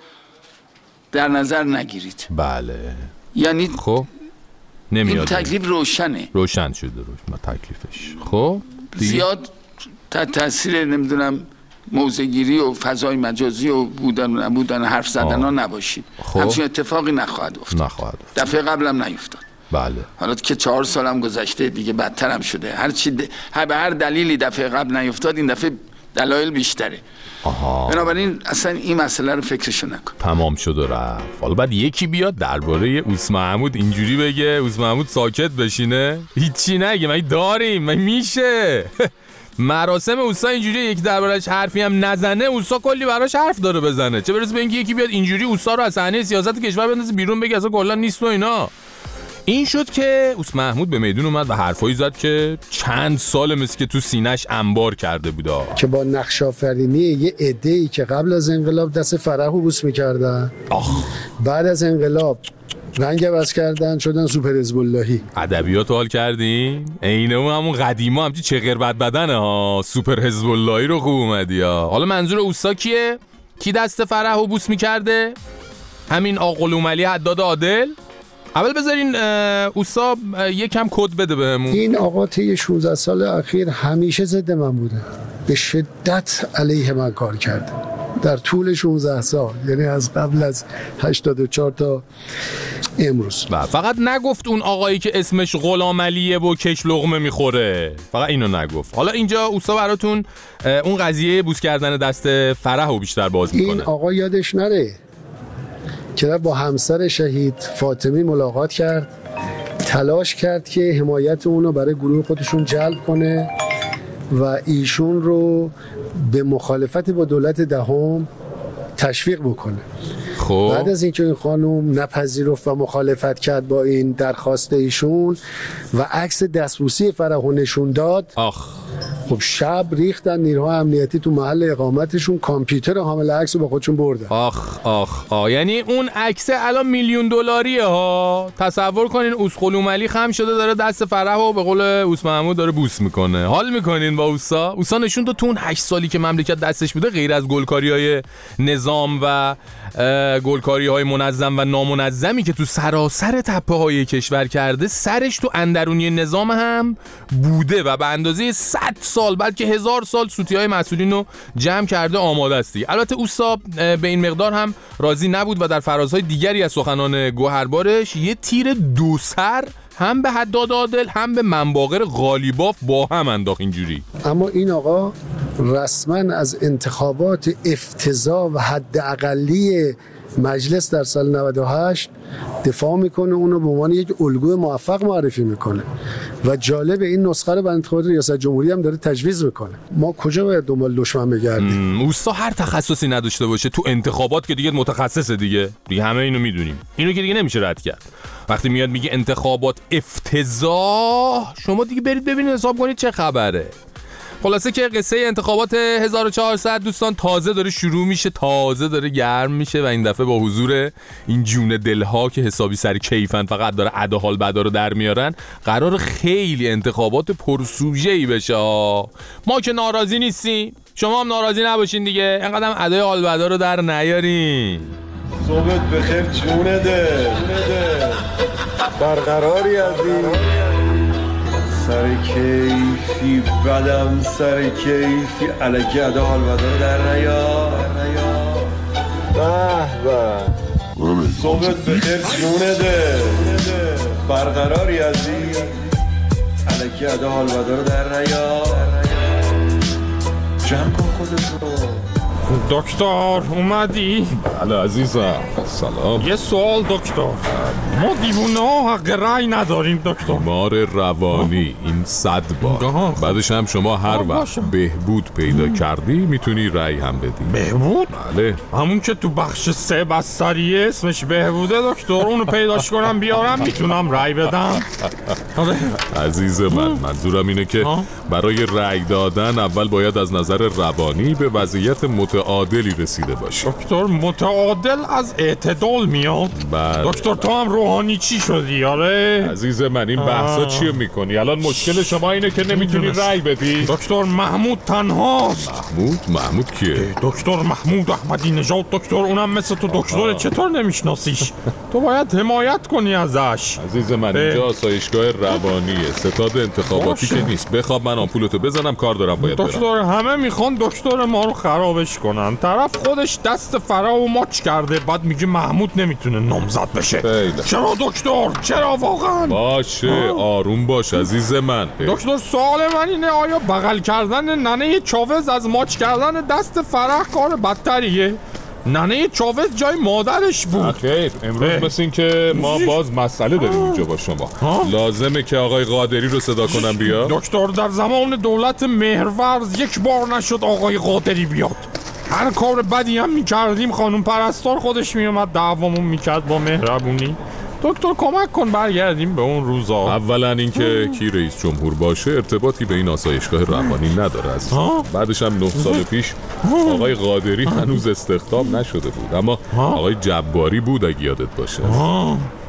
در نظر نگیرید. بله. یعنی خب نمیاد. این تکلیف روشنه. روشن شده روشن تکلیفش. خب زیاد تحت تاثیر نمیدونم موضع‌گیری و فضای مجازی و بودن و نبودن حرف زدن ها نباشید. خب. همچین اتفاقی نخواهد افتاد. نخواهد افتاد. دفعه قبلم نیفتاد. بله. حالا که چهار سالم گذشته دیگه بدترم شده. هر چی د... هر به هر دلیلی دفعه قبل نیفتاد، این دفعه دلایل بیشتره. آها. بنابراین اصلا این مسئله رو فکرشو نکن. تمام شد و رفت. حالا بعد یکی بیاد درباره اوس محمود اینجوری بگه اوس محمود ساکت بشینه، هیچی نگه. من داریم من میشه مراسم اوسا اینجوری یکی دربارش حرفی هم نزنه، اوسا کلی براش حرف داره بزنه، چه برسه به اینکه یکی بیاد اینجوری اوسا رو از صحنه سیاست کشور بندازه بیرون، بگه اصلا کلا نیست و اینا. این شد که اوس محمود به میدون اومد و حرفایی زد که چند سال مثل که تو سینه‌اش انبار کرده بودا، که با نقش آفرینی یه عده‌ای که قبل از انقلاب دست فرح و بوس می‌کردن، بعد از انقلاب رنگ عوض کردن شدن سوپر حزب اللهی. ادبیات حال کردین؟ عین اون همون قدیما همچی چغر بد بدنه ها، سوپر حزب اللهی رو خوب اومدی ها. حالا منظور اوسا کیه؟ کی دست فرح و بوس می‌کرده؟ همین آقا غلامعلی حداد عادل. اول بذارین اوسا یکم کد بده بهمون. این آقا طی شانزده سال اخیر همیشه ضد من بوده، به شدت علیه من کار کرده، در طول شانزده سال، یعنی از قبل از هشتاد و چهار تا امروز. و فقط نگفت اون آقایی که اسمش غلام علیه و کش لقمه میخوره، فقط اینو نگفت. حالا اینجا اوستا براتون اون قضیه بوس کردن دست فرحو بیشتر باز میکنه. این آقا یادش نره که با همسر شهید فاطمی ملاقات کرد، تلاش کرد که حمایت اونو برای گروه خودشون جلب کنه و ایشون رو به مخالفت با دولت دهم تشویق بکنه. خب بعد از اینکه این خانم نپذیرفت و مخالفت کرد با این درخواست ایشون و عکس دستبوسی فرحو نشون داد، آخ خب شب ریختن نیروهای امنیتی تو محل اقامتشون، کامپیوتر حامل عکس رو با خودشون بردن. آخ آخ آ یعنی اون عکس الان میلیون دلاریه ها. تصور کنین اوس غلام علی خم شده داره دست فرحو به قول اوس محمود داره بوس میکنه. حال میکنین با اوسا؟ اوسا نشون داد تو اون هشت سالی که مملکت دستش بوده غیر از گلکاری‌های نظام و گلکاری‌های منظم و نامنظمی که تو سراسر تپه‌های کشور کرده، سرش تو اندرونی نظام هم بوده و به اندازه صد سال بلکه هزار سال سوتی‌های مسئولین رو جمع کرده آماده استی. البته اوسا به این مقدار هم راضی نبود و در فرازهای دیگری از سخنان گوهربارش یه تیر دو سر هم به حداد عادل هم به منباقر قالیباف با هم انداخت اینجوری. اما این آقا رسما از انتخابات افتضاح و حد اقلی مجلس در سال نود و هشت دفاع میکنه، اونو به عنوان یک الگوی موفق معرفی میکنه و جالب این نسخه رو برای انتخابات ریاست جمهوری هم داره تجویز میکنه. ما کجا باید دنبال دشمن بگردیم؟ اوستا هر تخصصی نداشته باشه تو انتخابات که دیگه متخصصه دیگه. دیگه همه اینو میدونیم. اینو که دیگه نمیشه رد کرد. وقتی میاد میگه انتخابات افتضاح، شما دیگه برید ببینید حساب کنید چه خبره. خلاصه که قصه انتخابات هزار و چهارصد دوستان تازه داره شروع میشه، تازه داره گرم میشه و این دفعه با حضور این جون دلها که حسابی سر کیفن، فقط داره ادا حال بدا رو در میارن، قرار خیلی انتخابات پرسوژه‌ای بشه. ما که ناراضی نیستیم، شما هم ناراضی نباشین دیگه، اینقدر هم ادای حال بدا رو در نیارین. صبحت بخیر جونه ده برقراری عزیز، سر کیفی بدم سر کیفی علکی ادا حال بدا رو در نیا به به. صبحت بخیر جونه ده برقراری عزیز، علکی ادا حال بدا رو در نیا، جمع کن خودت رو. دکتر اومدی؟ بله عزیزم، سلام. یه سوال دکتر، ما دیوونه ها حق رای نداریم دکتر. بیمار روانی این صد بار، بعدش هم شما هر وقت بهبود پیدا کردی میتونی رای هم بدی. بهبود؟ بله، همون که تو بخش سه بستریه اسمش بهبوده دکتر، اونو پیداش کنم بیارم میتونم رای بدم. عزیز من منظورم اینه که برای رای دادن اول باید از نظر روانی به وضعیت متعادلی رسیده باشی. دکتر متعادل از اعتدال میاد؟ بله. دکتر تو هم روحانی چی شدی؟ آره عزیز من این بحثا چیه میکنی؟ الان مشکل شما اینه که نمیتونی رای بدی. دکتر محمود تنهاست. محمود؟ محمود کیه؟ دکتر محمود احمدی نژاد. دکتر اونم مثل تو دکتر، چطور نمیشناسیش؟ تو باید حمایت کنی ازش. عزیز من اینجا آسایشگاه روانیه، ستاد انتخاباتی که نیست. بخواب من آمپولتو بزنم، کار دارم باید برم. دکتر همه میخوان دکتر ما رو خرابش کنن، طرف خودش دست فرا و ماچ کرده، بعد میگه محمود نمیتونه نامزد بشه. خیلی. چرا دکتر؟ چرا واقعا؟ باشه آروم باش عزیز من. دکتر سوال من اینه، آیا بغل کردن ننه چاوز از ماچ کردن دست فرح کار بدتریه؟ ننه چاوز جای مادرش بود. خیر امروز مثل این که ما باز مسئله داریم اینجا با شما. لازمه که آقای قادری رو صدا کنم بیا. دکتر در زمان دولت مهرورز یک بار نشد آقای قادری بیاد. هر کار بدی هم میکردیم خانم پرستار خودش میومد دعوامون میکرد با مهربونی. دکتر کمک کن برگردیم به اون روزا. اولا اینکه کی رئیس جمهور باشه ارتباطی به این آسایشگاه روانی نداره عزیز. بعدش هم نه سال پیش آقای قادری هنوز استخدام نشده بود، اما آقای جباری بود اگه یادت باشه.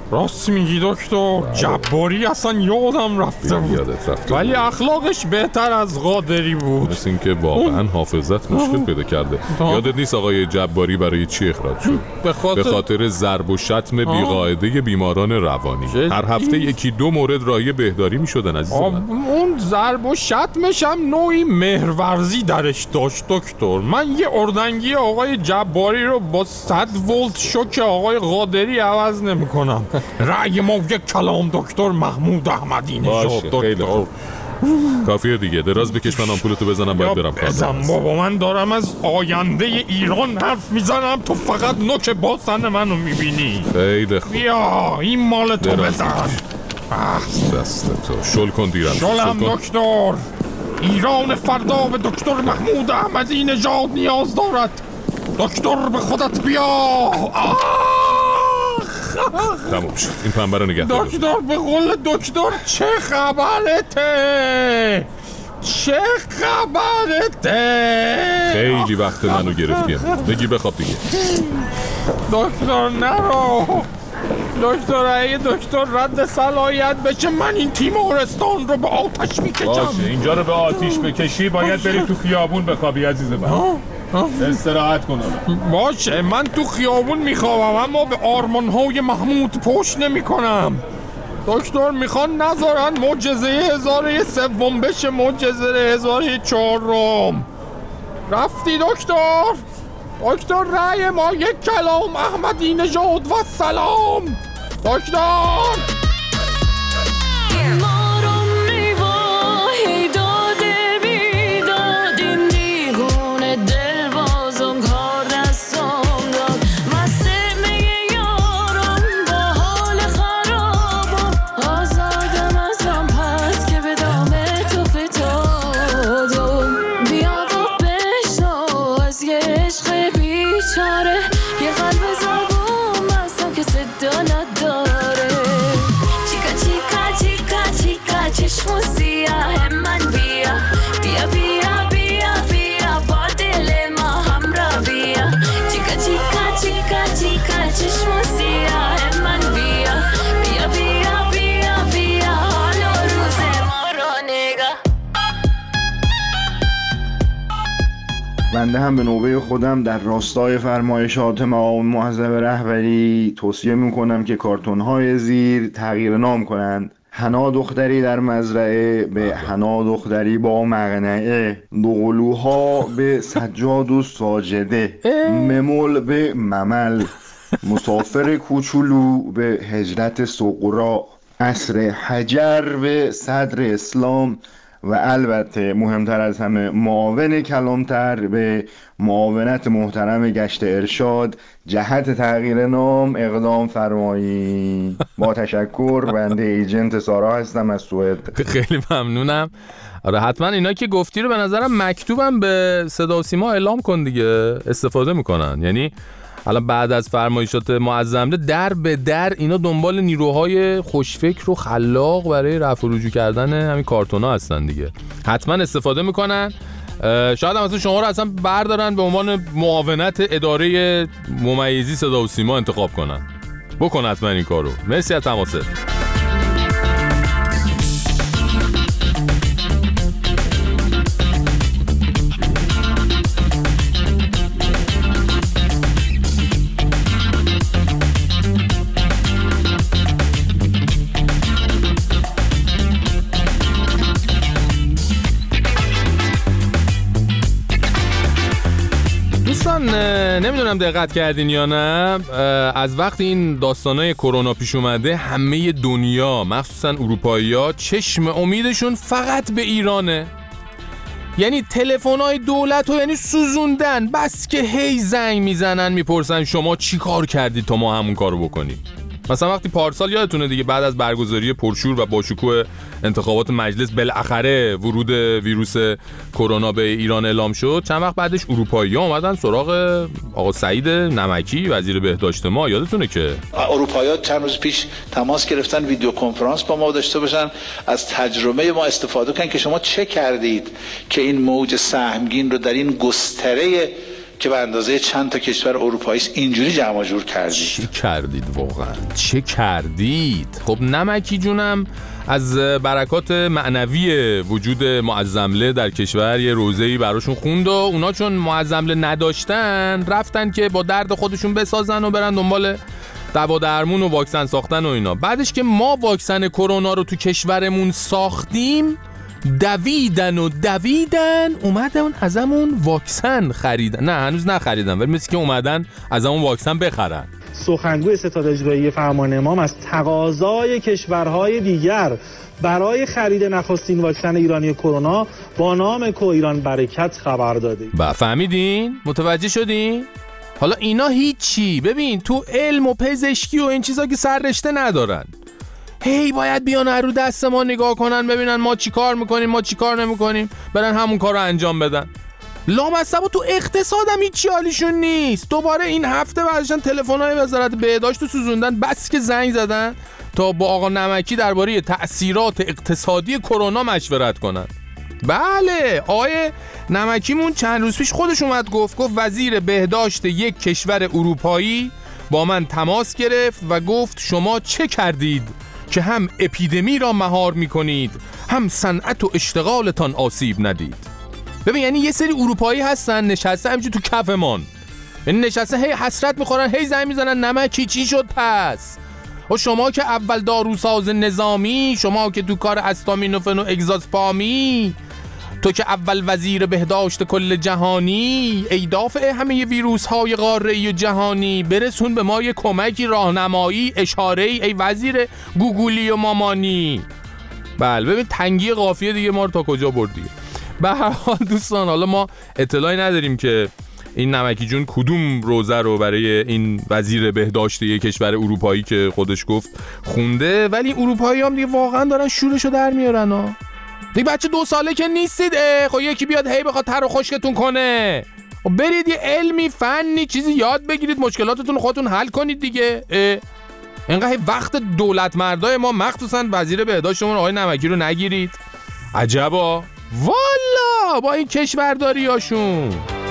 راست میگی دکتر، جباری اصلا یادم رفته بود، یادت رفته ولی اخلاقش بهتر از قادری بود. مثل این که واقعا حافظت مشکل پیدا کرده. یادت نیست آقای جباری برای چی اخراج شد؟ به خاطر, به خاطر ضرب و شتم بیقاعده بیماران روانی. هر هفته یکی دو مورد راهی بهداری میشدن عزیز من. اون ضرب و شتمش هم نوعی مهرورزی درش داشت دکتر. من یه اردنگی آقای جباری رو با صد ولت شوک آقای قادری عوض نمی‌کنم. رأی ما یک کلام دکتر محمود احمدی نژاد دکتر. کافیه دیگه، دراز بکش من آمپولتو بزنم، باید برم کار. بزن بابا، من دارم از آینده ایران حرف میزنم، تو فقط نوک باسن منو میبینی. خیلی خوب، بیا این مال تو بزن. دست تو شل کن دیرم. شلم دکتر. ایران فردا به دکتر محمود احمدی نژاد نیاز دارد. دکتر به خودت بیا. آه تموم شد، این پنبه رو نگه دار. دکتر به قول دکتر چه خبرته؟ چه خبرته؟ خیلی وقت منو گرفتیم، بگی بخواب دیگه. دکتر نرو دکتر، اگه دکتر رد صلاحیت بشه من این تیمارستان رو به آتش میکشم. باشه، اینجا رو به آتیش بکشی باید بری تو خیابون بخوابی عزیز من. استراحت کن. باشه، من تو خیابون میخوابم اما به آرمانهای محمود پشت نمی کنم. دکتر میخوان نذارن معجزه هزاره سوم بشه معجزه هزاره چهارم. رفتی دکتر؟ دکتر رأی ما یک کلام احمدی نژاد و سلام. دکتر بنده هم به نوبه خودم در راستای فرمایشات مقام معظم رهبری توصیه میکنم که کارتون‌های زیر تغییر نام کنند. حنا دختری در مزرعه به حنا دختری با مقنعه، دوقلوها به سجاد و ساجده، ممل به ممل، مسافر کوچولو به هجرت سقرا، عصر حجر به صدر اسلام و البته مهمتر از همه معاون کلامتر به معاونت محترم گشت ارشاد جهت تغییر نام اقدام فرمایید. با تشکر، بنده ایجنت سارا هستم از سوئد. خیلی ممنونم. آره حتما اینا که گفتی رو به نظرم مکتوبم به صدا و سیما اعلام کن دیگه، استفاده میکنن. یعنی الان بعد از فرمایشات معظم در به در اینا دنبال نیروهای خوشفکر و خلاق برای رفع و رجوع کردن همین کارتونا هستن دیگه، حتما استفاده میکنن. شاید هم مثلا شما رو اصلا بردارن به عنوان معاونت اداره ممیزی صدا و سیما انتخاب کنن. بکن حتما این کارو. مرسی از تماست. نمیدونم دقت کردین یا نه، از وقتی این داستانای کرونا پیش اومده همه دنیا مخصوصا اروپایی‌ها چشم امیدشون فقط به ایرانه. یعنی تلفن‌های دولت رو یعنی سوزوندن، بس که هی زنگ میزنن میپرسن شما چی کار کردید تا ما همون کارو بکنیم. مثلا وقتی پارسال یادتونه دیگه بعد از برگزاری پرشور و باشکوه انتخابات مجلس بالاخره ورود ویروس کرونا به ایران اعلام شد، چند وقت بعدش اروپایی‌ها اومدن سراغ آقا سعید نمکی وزیر بهداشت ما، یادتونه که اروپایی‌ها چند روز پیش تماس گرفتن ویدیو کنفرانس با ما داشته باشن، از تجربه ما استفاده کنن که شما چه کردید که این موج سهمگین رو در این گستره که به اندازه چند تا کشور اروپایی اینجوری جمع جور کردید. چه کردید واقعا؟ چه کردید؟ خب نمکی جونم از برکات معنوی وجود معظمله در کشور یه روزه‌ای براشون خوند و اونا چون معظمله نداشتن رفتن که با درد خودشون بسازن و برن دنبال دوا درمون و واکسن ساختن و اینا. بعدش که ما واکسن کرونا رو تو کشورمون ساختیم دویدن و دویدن اومدن ازمون واکسن خریدن. نه هنوز نخریدن ولی مثل که اومدن ازمون واکسن بخرن. سخنگوی ستاد اجرایی فرمان امام از تقاضای کشورهای دیگر برای خرید نخستین واکسن ایرانی کرونا با نام کو ایران برکت خبر داده. با فهمیدین؟ متوجه شدین؟ حالا اینا هیچی. ببین تو علم و پزشکی و این چیزا که سر رشته ندارن. هی باید بیان رو دست ما نگاه کنن ببینن ما چی کار میکنیم ما چی کار نمیکنیم برن همون کار رو انجام بدن. لامصبا تو اقتصاد هم هیچی حالیشون نیست. دوباره این هفته بعدشن تلفن‌های وزارت بهداشت رو سوزوندن بس که زنگ زدن تا با آقا نمکی درباره تأثیرات اقتصادی کرونا مشورت کنن. بله آقای نمکیمون چند روز پیش خودش اومد گفت گفت وزیر بهداشت یک کشور اروپایی با من تماس گرفت و گفت شما چه کردید که هم اپیدمی را مهار میکنید هم صنعت و اشتغالتان آسیب ندید. ببین یعنی یه سری اروپایی هستن نشسته همینجور تو کفمان، یعنی نشسته هی حسرت میخورن هی زنگ میزنن نمکی چی شد پس؟ و شما که اول داروساز نظامی، شما که تو کار استامینوفن و اگزاسپامی، تو که اول وزیر بهداشت کل جهانی، ای دافع همه ویروس های قاره‌ای و جهانی، برسون به ما یه کمکی، راهنمایی، اشاره‌ای ای وزیر گوگولی و مامانی. بله ببین تنگی قافیه دیگه ما رو تا کجا بردی. به هر حال دوستان حالا ما اطلاعی نداریم که این نمکی جون کدوم روزه رو برای این وزیر بهداشت یک کشور اروپایی که خودش گفت خونده، ولی اروپایی هم دیگه واقعا دارن شورشو در میارن ها. دیگه بچه دو ساله که نیستید، خب یکی بیاد هی بخواد تر و خشکتون کنه. خب برید یه علمی فنی چیزی یاد بگیرید مشکلاتتون خودتون حل کنید دیگه. اینقدر وقت دولت مردای ما مخصوصا وزیر بهداشتمون آقای نمکی رو نگیرید. عجبا والا با این کشورداری هاشون.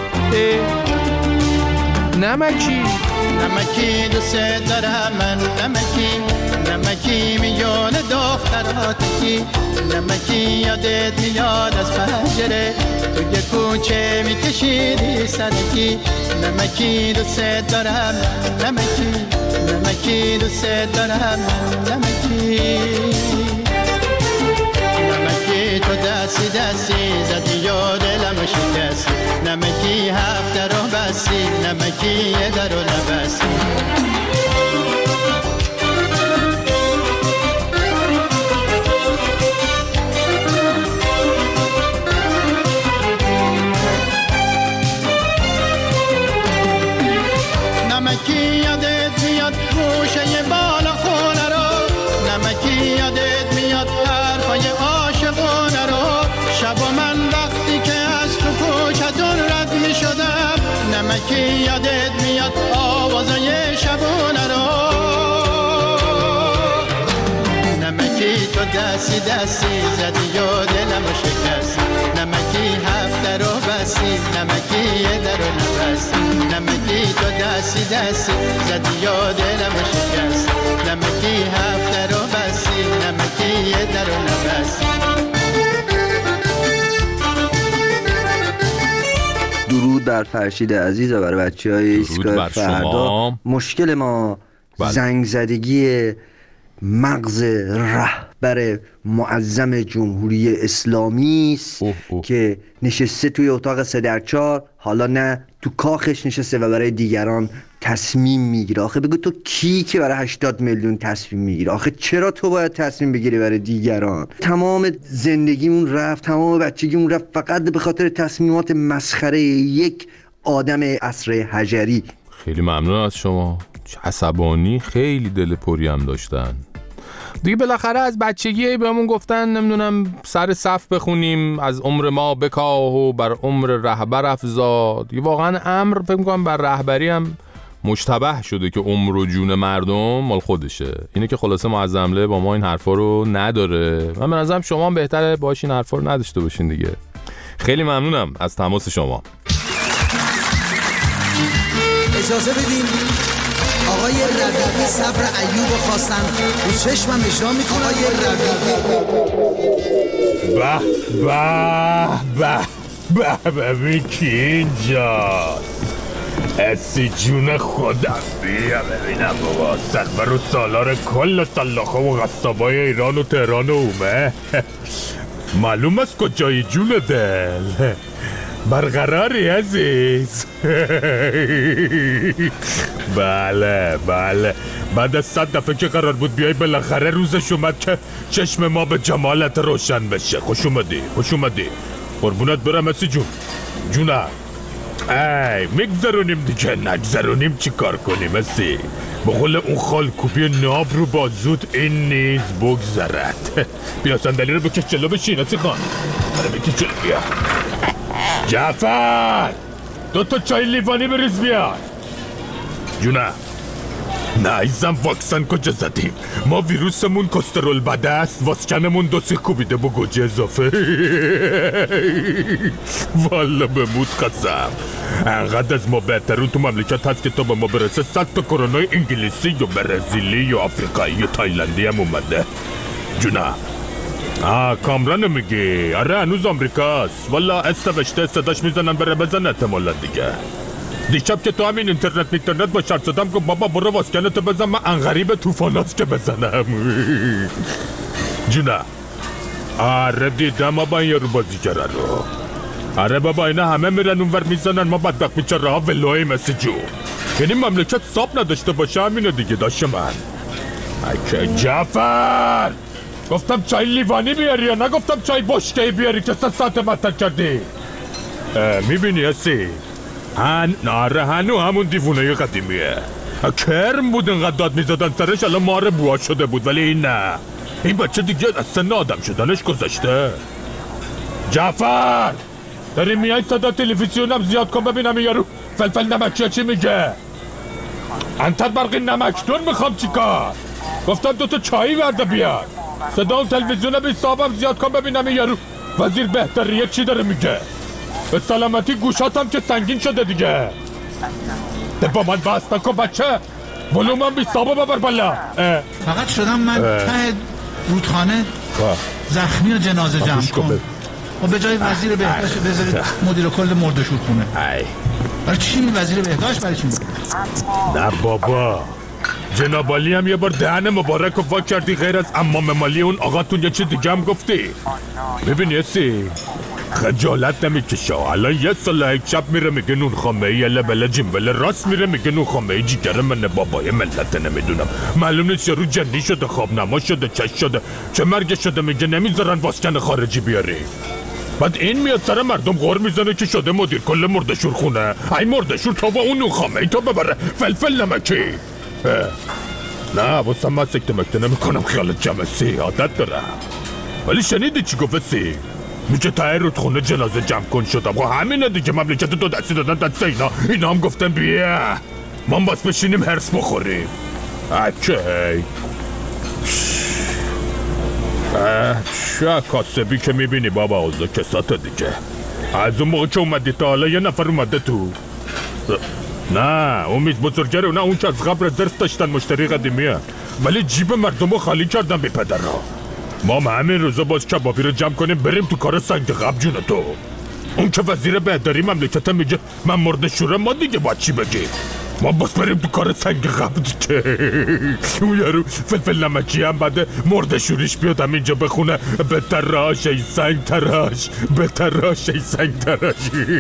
نمکی نمکی دوست دارم من، نمکی نمکی میون دختراتی، نمکی یادت میاد از پنجره تو یه کوچه میکشیدی سرکی، نمکی دوست دارم من، نمکی نمکی دوست دارم من، نمکی نمکی تو دستی دستی زدی یا دلم شکستی، نمکی هفته رو بستی، نمکی یه در رو نبستی. نمکی یادت میاد گوشه بالا خونه رو، نمکی یادت میاد حرفای عاشقونه رو، شب و من وقتی که از تو کوچتون رد می شدم، نمکی یادت میاد آوازای شبونه رو، نمکی تو دستی دستی زدی و دلم شکست، نمکی هفته رو بستی، نمکی یه در رو نبستی، نمکی تو دستی دستی زدی و دلم شکست، نمکی هفته رو بستی، نمکی یه در رو نبستی. درود بر فرشید عزیز و بر بچه های ایستگاه فردا. مشکل ما بله. زنگ زدگی مغز رهبر معظم جمهوری اسلامی است که نشسته توی اتاق سه در چهار، حالا نه تو کاخش نشسته و برای دیگران تصمیم میگیره. آخه بگو تو کی که برای هشتاد میلیون تصمیم میگیره؟ آخه چرا تو باید تصمیم بگیری برای دیگران؟ تمام زندگیمون رفت، تمام بچگیمون رفت فقط به خاطر تصمیمات مسخره یک آدم عصر حجری. خیلی ممنون از شما. عصبانی، خیلی دل پری هم داشتن دیگه. بالاخره از بچگی بهمون گفتن نمیدونم سر صف بخونیم، از عمر ما بکاه و بر عمر رهبر افزاد. دیگه واقعا امر فکر می‌کنم بر رهبری هم مشتبه شده که عمر و جون مردم مال خودشه. اینه که خلاصه معظمله با ما این حرفا رو نداره. من به نظرم شما هم بهتره باش این حرفا رو نداشته باشین دیگه. خیلی ممنونم از تماس شما. اجازه بدین آقای ربیعی صبر ایوب خواستن رو چشمم اجرا میکنه. آقای ربیعی به به به به به کی اینجاست؟ اسی جون خودم بیا ببینم بابا سرور و سالار کل سلاخه و غصابای ایران و تهران و اومه. معلوم است کجای جون دل؟ برقراری عزیز؟ بله بله بعد از صد دفعه که قرار بود بیای بالاخره روزش اومد که چشم ما به جمالت روشن بشه. خوش اومدی خوش اومدی قربونت برم اسی جون جونم. ای میگذرونیم دیگه نگذرونیم چی کار کنیم اسی؟ بقول اون خال کوپی ناب رو بازود این نیز بگذرد. بیا صندلی رو بکش جلو بشین اسی خان. بره بکش جلو بیا. جعفر دو تا چای لیوانی بریز بیا. جونم نه ایزم واکسن کجا زدیم؟ ما ویروسمون کسترول بده است واسکنمون دو سی کوبیده با گوجه اضافه. والا بمود قسم انقدر از ما بهترون تو مملکت هست که تا به ما برسه صد تا کرونای انگلیسی و برزیلی و آفریقایی و تایلندی هم اومده. جونم آه کامران میگی؟ آره هنوز آمریکاست. والا استوشته صداش میزنن بره بزن احتمالا دیگه. دیشب که تو همین اینترنت اینترنت با شرط زدم که بابا برو واسکنتو بزن من انغریب توفاناست که بزنم. جونه آره دیدم بابا این یارو بازیگره رو. آره بابا اینا همه میرن اونور میزنن ما بدبخت بیچاره ها ولوی مثل جو. یعنی مملکت صاحب نداشته باشه همینو دیگه داشته من. اکه جعفر گفتم چای لیوانی بیاری یا نگفتم چای بشکهی بیاری که سه ساعت مطر کردی؟ میبینی هستی؟ هن ناره هنو همون دیوونه قدیمیه. کرم بود انقدر داد میزدن سرش الان ماره بوا شده بود ولی این نه. این بچه دیگه از سن آدم شدنش گذاشته. جعفر داری میای صدا تلویزیونم زیاد کن ببینم این یارو فلفل نمکی چی میگه. انتر برقی نمکدون میخوام چیکار؟ گفتم دوتا چایی ورده بیار. صدا اون تلویزیون بی صاحبم زیاد کن ببینم این یارو وزیر بهتریه چی داره میگه. به سلامتی گوشاتم که سنگین شده دیگه. ده با من بحث نکن بچه ولومم بی صاحبه ببر بالا. فقط شدم من ته رودخانه زخمی و جنازه جمع کن و به جای وزیر بهداشت بذارید مدیر کل مردشور خونه. برای چی وزیر بهداشت برای چی؟ نه بابا جناب عالی هم یه بار دهن مبارک و وا کردی غیر از امام مالی اون آقاتون یه چی دیگه هم گفتی. ببینی اسی خجالت نمیکشه. الان یه سال یک شب میره میگه نون خامه ای یله بله جیم بله راست میره میگه نون خامه ای جیگر من بابای ملت نمیدونم. معلوم نیست یارو جنی شده خواب نما شده چش شده چه مرگ شده میگه نمیذارن واسکن خارجی بیاری. بعد این میاد سر مردم غور میزنه که شده مدیر کل مردشور خونه. ای مردشور تا با اون نون خامه ای تا ببره فلفل نمکی. نه واسه من سکته مکته نمی کنم خیالت جمع سی عادت دارم. ولی شنیدی چی گفت سی؟ میگه تایی رودخونه جنازه جمع کن شدم. خب همینه دیگه مملکت دو دستی دادن دست اینا. اینا هم گفتن بیا ما هم باز بشینیم هرس بخوریم. اچه چه کاسبی که میبینی بابا اوزا کسات دیگه. از اون موقع که اومدی تا حالا یه نفر اومده تو؟ نه اون میز بزرگره نه اون که از قبل رزرو داشتن مشتری قدیمیه ولی جیب مردم رو خالی کردن بی پدرها. ما هم همین روزا باز کبابی رو جمع کنیم بریم تو کار سنگ قبل جون تو. اون که وزیر بهداری مملکت میگه من مردشوره ما دیگه باید چی بگیم؟ ما باز بریم تو کار سنگ قبل دیگه. اون یارو فلفل نمکی هم بده مردشوریش بیاد هم اینجا بخونه به تراش ای سنگ تراش به تراش ای سنگ تراش.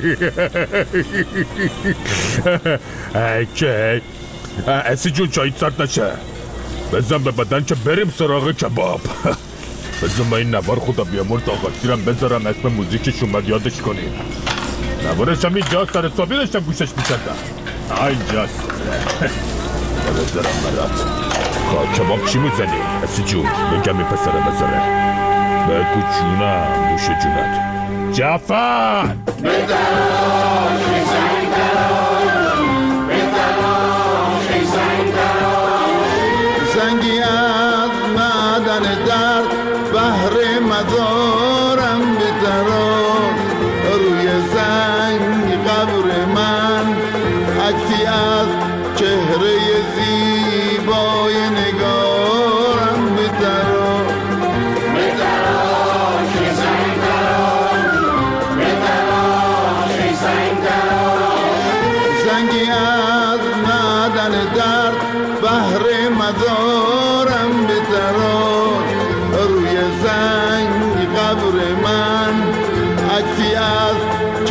اوکی اسی جون چایت سرد نشه بزن به بدن که بریم سراغ کباب. بزن ما این نوار خدا بیامرز آقا سیرم بذارم اسم موزیکش اومد یادش کنیم. نوارش هم اینجاست سر حسابی داشتم گوشش میکردم. اینجاست بذارم برات. خواه کباب چی میزنی؟ اسی جون بگم این پسره بذاره بگو جونم نوش جونت. جعفر بزنم ای زنگ درام بزنم ای زنگ درام زنگی از معدن درد بهر مزارم بتران روی زنگ قبر من عکسی از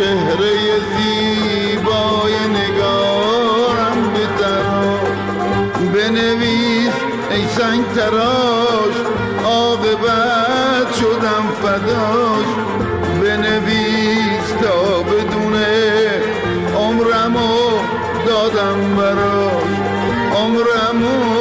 چهره زیبای نگارم بتراش بنویس ای سنگ تراش عاقبت شدم فداش بنویس تا بدونه عمرمو دادم براش عمرمو